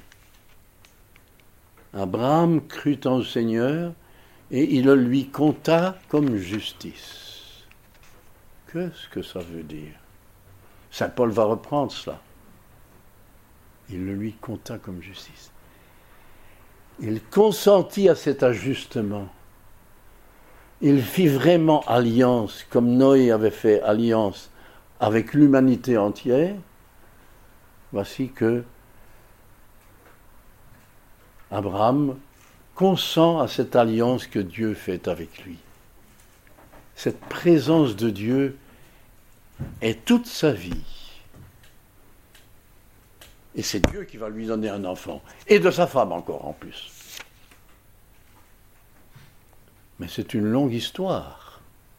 Abraham crut en le Seigneur et il le lui compta comme justice. Qu'est-ce que ça veut dire? Saint Paul va reprendre cela. Il le lui compta comme justice. Il consentit à cet ajustement. Il fit vraiment alliance, comme Noé avait fait alliance avec l'humanité entière. Voici que Abraham consent à cette alliance que Dieu fait avec lui. Cette présence de Dieu est toute sa vie. Et c'est Dieu qui va lui donner un enfant. Et de sa femme encore en plus. Mais c'est une longue histoire.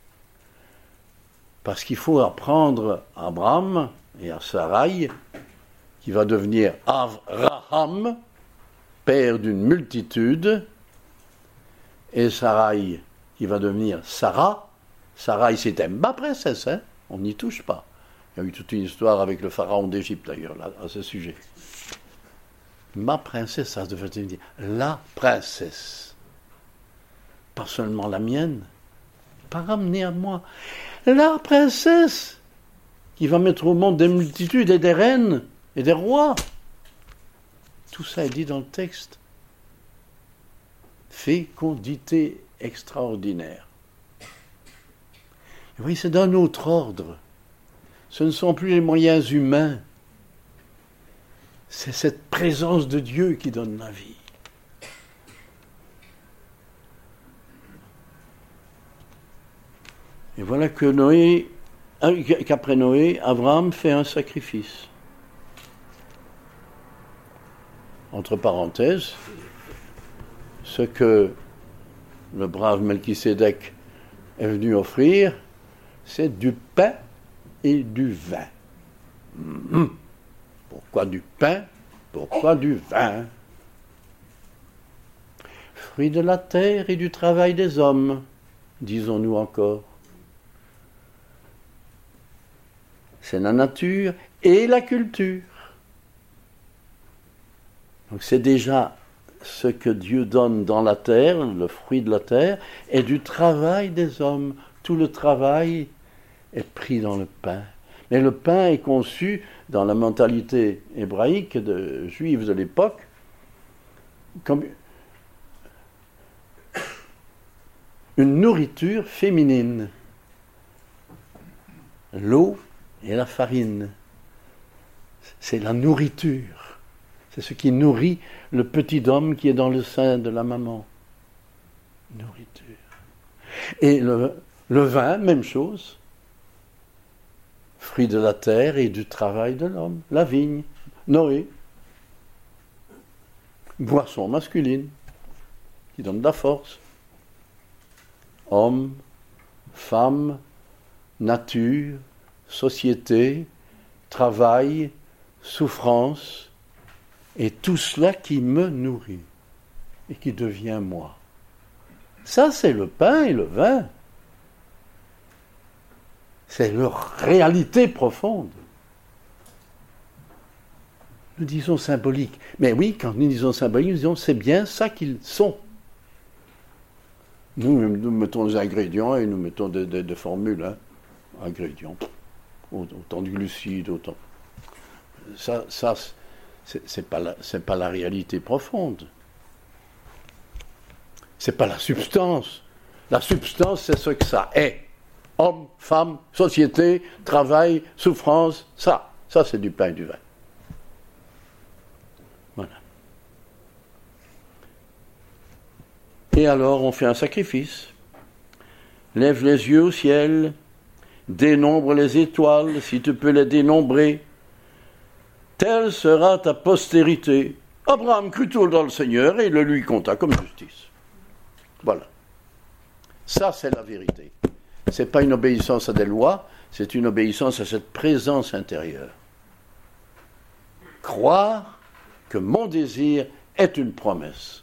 Parce qu'il faut apprendre à Abraham et à Sarai, qui va devenir Avraham, père d'une multitude, et Sarai, qui va devenir Sarah. Sarai, c'était ma princesse, hein, on n'y touche pas. Il y a eu toute une histoire avec le pharaon d'Égypte, d'ailleurs, là, à ce sujet. Ma princesse, ça devait devenir la princesse. Pas seulement la mienne, pas ramenée à moi. La princesse qui va mettre au monde des multitudes et des reines et des rois. Tout ça est dit dans le texte. Fécondité extraordinaire. Et oui, c'est d'un autre ordre. Ce ne sont plus les moyens humains. C'est cette présence de Dieu qui donne la vie. Et voilà que qu'après Noé, Abraham fait un sacrifice. Entre parenthèses, ce que le brave Melchisédek est venu offrir, c'est du pain et du vin. Pourquoi du pain? Pourquoi du vin? Fruit de la terre et du travail des hommes, disons-nous encore. C'est la nature et la culture. Donc c'est déjà ce que Dieu donne dans la terre, le fruit de la terre, et du travail des hommes. Tout le travail est pris dans le pain. Mais le pain est conçu dans la mentalité hébraïque juive de l'époque comme une nourriture féminine. L'eau et la farine, c'est la nourriture. C'est ce qui nourrit le petit homme qui est dans le sein de la maman. Nourriture. Et le vin, même chose. Fruit de la terre et du travail de l'homme. La vigne. Noé. Boisson masculine qui donne de la force. Homme, femme, nature, société, travail, souffrance, et tout cela qui me nourrit et qui devient moi. Ça, c'est le pain et le vin. C'est leur réalité profonde. Nous disons symbolique. Mais oui, quand nous disons symbolique, nous disons c'est bien ça qu'ils sont. Nous mettons des ingrédients et nous mettons des formules. Hein. Ingrédients. Autant de glucides, autant. Ça c'est pas la réalité profonde. C'est pas la substance. La substance, c'est ce que ça est. Homme, femme, société, travail, souffrance, ça c'est du pain et du vin. Voilà. Et alors on fait un sacrifice. Lève les yeux au ciel, dénombre les étoiles, si tu peux les dénombrer. Telle sera ta postérité. Abraham crut tout dans le Seigneur et le lui compta comme justice. Voilà. Ça, c'est la vérité. Ce n'est pas une obéissance à des lois, c'est une obéissance à cette présence intérieure. Croire que mon désir est une promesse.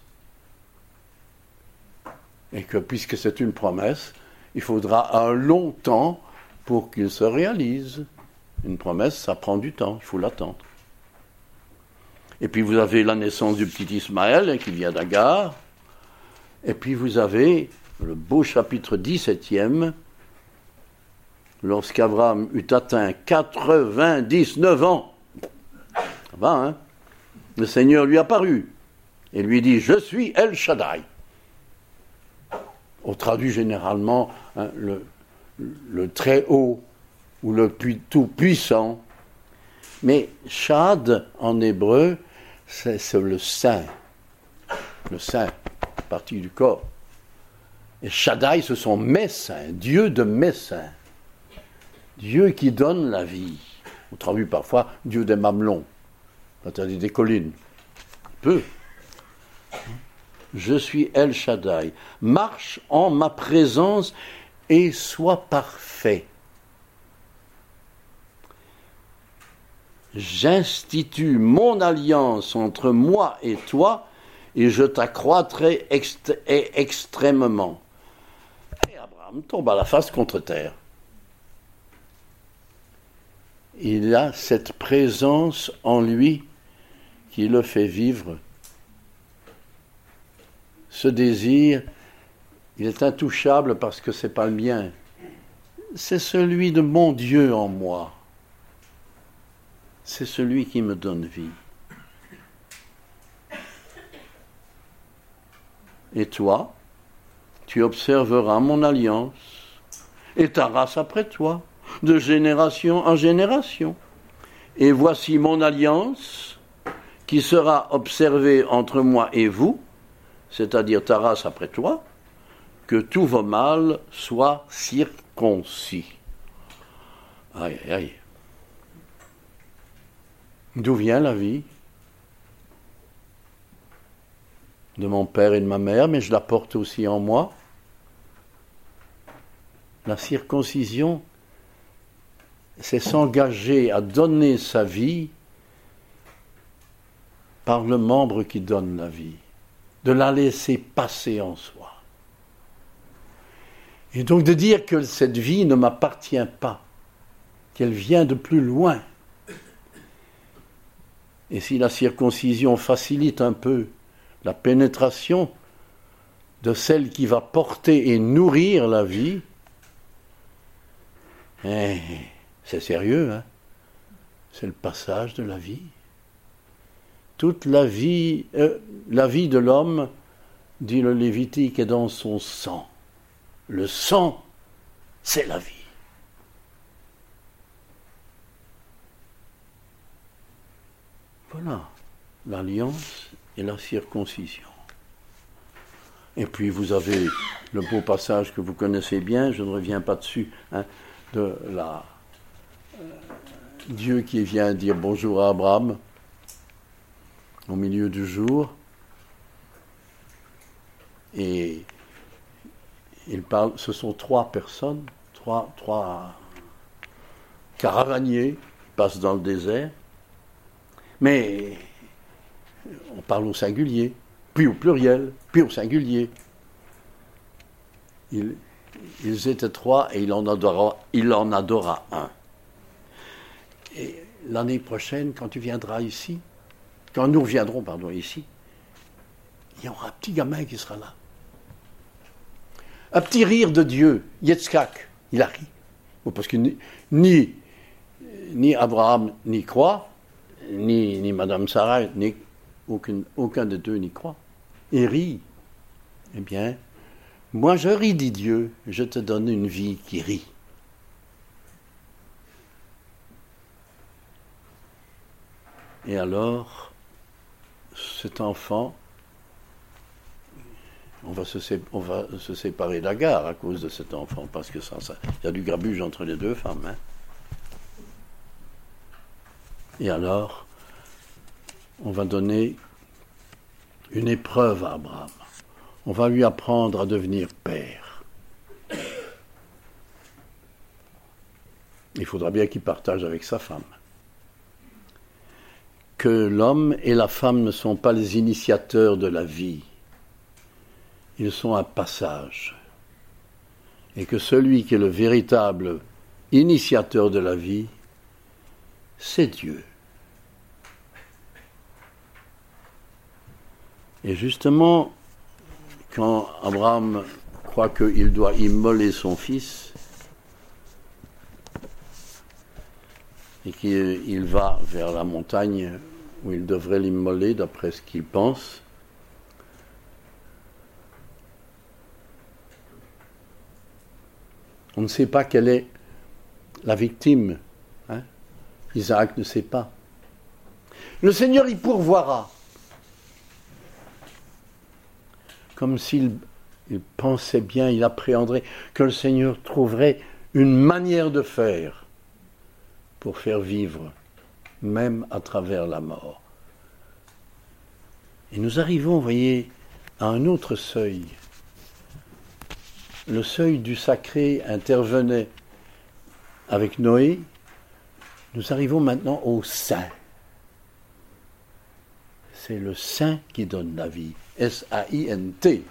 Et que puisque c'est une promesse, il faudra un long temps pour qu'il se réalise. Une promesse, ça prend du temps, il faut l'attendre. Et puis vous avez la naissance du petit Ismaël qui vient d'Agar. Et puis vous avez le beau chapitre 17e, lorsqu'Abraham eut atteint 99 ans. Ça va, hein? Le Seigneur lui apparut et lui dit « Je suis El Shaddai ». On traduit généralement hein, le très haut ou le tout puissant. Mais Shad en hébreu, c'est le saint. Le saint, partie du corps. Et Shaddai, ce sont mes saints, Dieu de mes saints. Dieu qui donne la vie. On traduit parfois Dieu des mamelons, c'est-à-dire des collines. Peu. Je suis El Shaddai. Marche en ma présence et sois parfait. J'institue mon alliance entre moi et toi et je t'accroîtrai extrêmement. Et Abraham tombe à la face contre terre. Il a cette présence en lui qui le fait vivre. Ce désir, il est intouchable parce que ce n'est pas le mien. C'est celui de mon Dieu en moi. C'est celui qui me donne vie. Et toi, tu observeras mon alliance et ta race après toi, de génération en génération. Et voici mon alliance qui sera observée entre moi et vous, c'est-à-dire ta race après toi, que tous vos mâles soient circoncis. Aïe, aïe, aïe. D'où vient la vie? De mon père et de ma mère, mais je la porte aussi en moi. La circoncision, c'est s'engager à donner sa vie par le membre qui donne la vie, de la laisser passer en soi. Et donc de dire que cette vie ne m'appartient pas, qu'elle vient de plus loin. Et si la circoncision facilite un peu la pénétration de celle qui va porter et nourrir la vie, c'est sérieux, hein? C'est le passage de la vie. Toute la vie de l'homme, dit le Lévitique, est dans son sang. Le sang, c'est la vie. Voilà, l'alliance et la circoncision. Et puis vous avez le beau passage que vous connaissez bien, je ne reviens pas dessus, hein, de Dieu qui vient dire bonjour à Abraham au milieu du jour. Et il parle, ce sont trois personnes, trois caravaniers qui passent dans le désert. Mais on parle au singulier, puis au pluriel, puis au singulier. Ils étaient trois et il en adora un. Et l'année prochaine, quand tu viendras ici, quand nous reviendrons, ici, il y aura un petit gamin qui sera là. Un petit rire de Dieu, Yitzhak, il a ri. Parce que ni Abraham n'y croit, ni Madame Sarah, aucun des deux n'y croit. Il rit. Eh bien, moi je ris, dit Dieu, je te donne une vie qui rit. Et alors, cet enfant, on va se séparer d'Agar à cause de cet enfant, parce que il y a du grabuge entre les deux femmes. Hein. Et alors, on va donner une épreuve à Abraham. On va lui apprendre à devenir père. Il faudra bien qu'il partage avec sa femme. Que l'homme et la femme ne sont pas les initiateurs de la vie. Ils sont un passage. Et que celui qui est le véritable initiateur de la vie, c'est Dieu. Et justement, quand Abraham croit qu'il doit immoler son fils, et qu'il va vers la montagne où il devrait l'immoler, d'après ce qu'il pense, on ne sait pas quelle est la victime. Hein? Isaac ne sait pas. Le Seigneur y pourvoira. Comme s'il pensait bien, il appréhenderait que le Seigneur trouverait une manière de faire pour faire vivre, même à travers la mort. Et nous arrivons, vous voyez, à un autre seuil. Le seuil du sacré intervenait avec Noé. Nous arrivons maintenant au saint. C'est le saint qui donne la vie. S-A-I-N-T.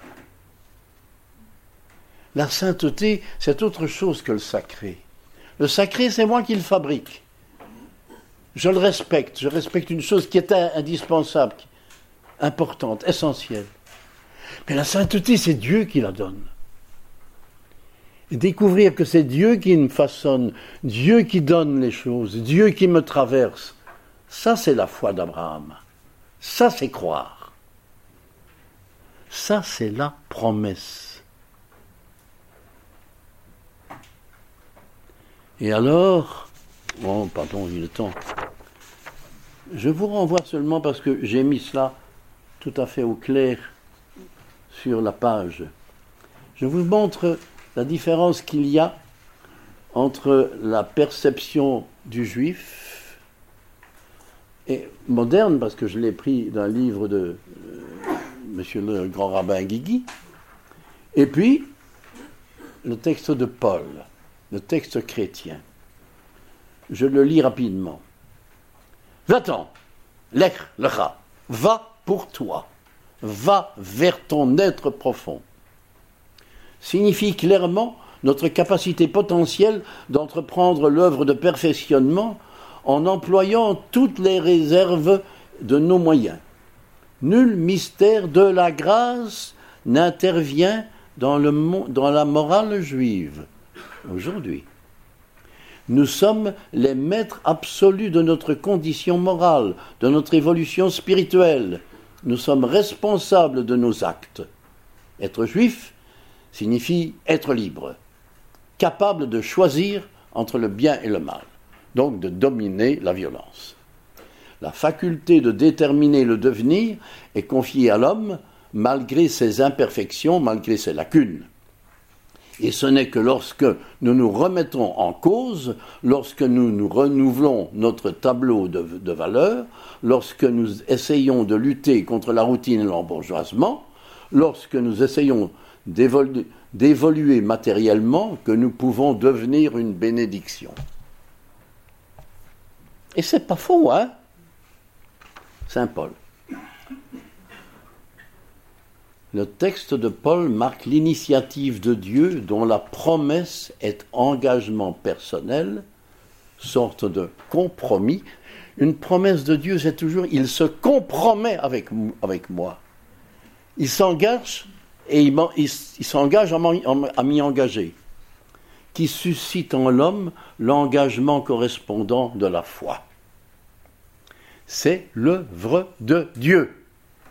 La sainteté, c'est autre chose que le sacré. Le sacré, c'est moi qui le fabrique. Je le respecte. Je respecte une chose qui est indispensable, importante, essentielle. Mais la sainteté, c'est Dieu qui la donne. Et découvrir que c'est Dieu qui me façonne, Dieu qui donne les choses, Dieu qui me traverse, ça c'est la foi d'Abraham. Ça c'est croire. Ça c'est la promesse. Et alors, il est temps. Je vous renvoie seulement parce que j'ai mis cela tout à fait au clair sur la page. Je vous montre la différence qu'il y a entre la perception du juif, et moderne, parce que je l'ai pris d'un livre de monsieur le grand rabbin Guigui, et puis le texte de Paul, le texte chrétien. Je le lis rapidement. Va-t'en, lech lecha, va pour toi, va vers ton être profond. Signifie clairement notre capacité potentielle d'entreprendre l'œuvre de perfectionnement en employant toutes les réserves de nos moyens. Nul mystère de la grâce n'intervient dans la morale juive. Aujourd'hui, nous sommes les maîtres absolus de notre condition morale, de notre évolution spirituelle. Nous sommes responsables de nos actes. Être juif signifie être libre, capable de choisir entre le bien et le mal, donc de dominer la violence. La faculté de déterminer le devenir est confiée à l'homme malgré ses imperfections, malgré ses lacunes. Et ce n'est que lorsque nous nous remettons en cause, lorsque nous renouvelons notre tableau de valeurs, lorsque nous essayons de lutter contre la routine et l'embourgeoisement, lorsque nous essayons d'évoluer matériellement, que nous pouvons devenir une bénédiction. Et c'est pas faux, hein? Saint Paul. Le texte de Paul marque l'initiative de Dieu dont la promesse est engagement personnel, sorte de compromis Une promesse de Dieu, c'est toujours, il se compromet avec moi. Il s'engage et il s'engage à m'y engager, qui suscite en l'homme l'engagement correspondant de la foi. C'est l'œuvre de Dieu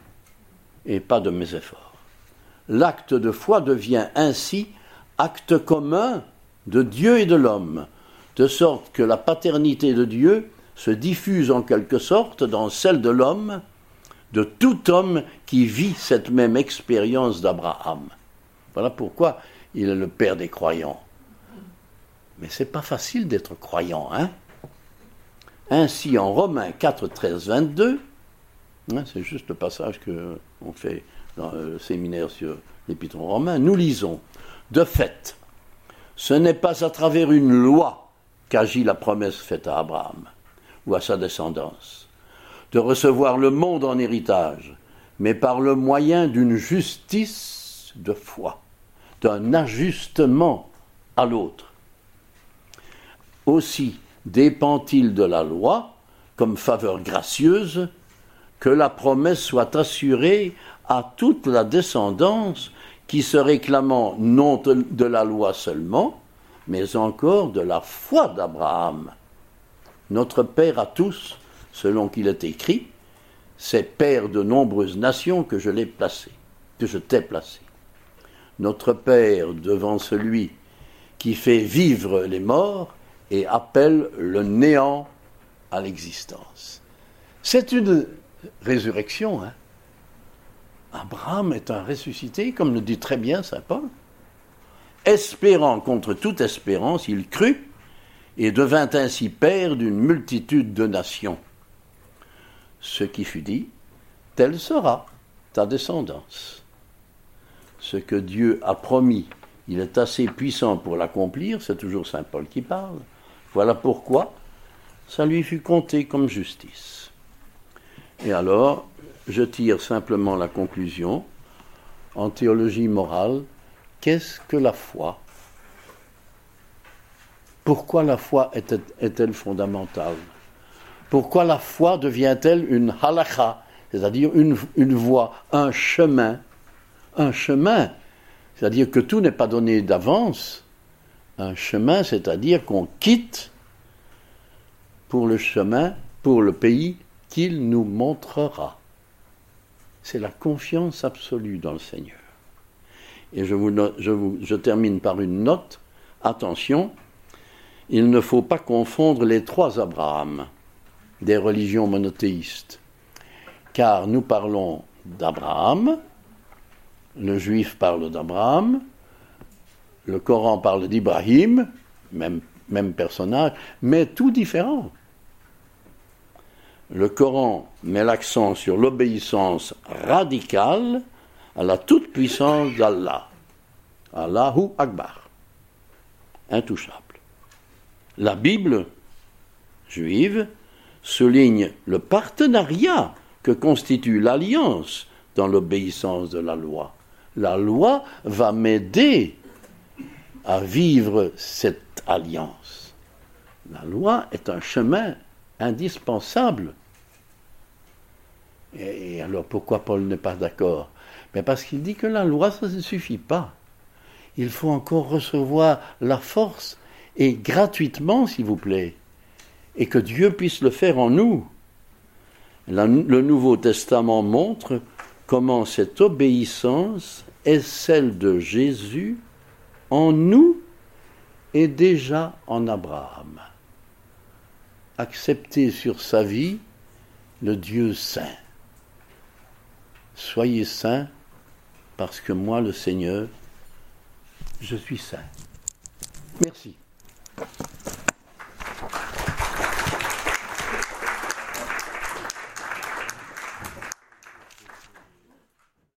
et pas de mes efforts. L'acte de foi devient ainsi acte commun de Dieu et de l'homme, de sorte que la paternité de Dieu se diffuse en quelque sorte dans celle de l'homme, de tout homme qui vit cette même expérience d'Abraham. Voilà pourquoi il est le père des croyants. Mais ce n'est pas facile d'être croyant, hein? Ainsi, en Romains 4, 13, 22, c'est juste le passage qu'on fait dans le séminaire sur l'Épître aux Romains, nous lisons, de fait, ce n'est pas à travers une loi qu'agit la promesse faite à Abraham ou à sa descendance, de recevoir le monde en héritage, mais par le moyen d'une justice de foi, d'un ajustement à l'autre. Aussi dépend-il de la loi, comme faveur gracieuse, que la promesse soit assurée à toute la descendance qui se réclamant non de la loi seulement, mais encore de la foi d'Abraham. Notre Père à tous, selon qu'il est écrit, c'est Père de nombreuses nations que je t'ai placé. Notre Père devant celui qui fait vivre les morts et appelle le néant à l'existence. C'est une résurrection, hein. Abraham est un ressuscité, comme le dit très bien saint Paul. Espérant contre toute espérance, il crut et devint ainsi père d'une multitude de nations. Ce qui fut dit, telle sera ta descendance. Ce que Dieu a promis, il est assez puissant pour l'accomplir, c'est toujours saint Paul qui parle. Voilà pourquoi ça lui fut compté comme justice. Et alors, je tire simplement la conclusion, en théologie morale, qu'est-ce que la foi ? Pourquoi la foi est-elle fondamentale ? Pourquoi la foi devient-elle une halakha, c'est-à-dire une voie, un chemin, c'est-à-dire que tout n'est pas donné d'avance. Un chemin, c'est-à-dire qu'on quitte pour le chemin, pour le pays qu'il nous montrera. C'est la confiance absolue dans le Seigneur. Et je termine par une note. Attention, il ne faut pas confondre les trois Abraham des religions monothéistes. Car nous parlons d'Abraham, le juif parle d'Abraham, le Coran parle d'Ibrahim, même personnage, mais tout différent. Le Coran met l'accent sur l'obéissance radicale à la toute-puissance d'Allah. Allahu Akbar. Intouchable. La Bible juive souligne le partenariat que constitue l'alliance dans l'obéissance de la loi. La loi va m'aider à vivre cette alliance. La loi est un chemin indispensable. Et alors pourquoi Paul n'est pas d'accord ? Mais parce qu'il dit que la loi, ça ne suffit pas. Il faut encore recevoir la force, et gratuitement, s'il vous plaît, et que Dieu puisse le faire en nous. Le Nouveau Testament montre comment cette obéissance est celle de Jésus en nous et déjà en Abraham. Accepter sur sa vie le Dieu saint. Soyez saints parce que moi, le Seigneur, je suis saint. Merci.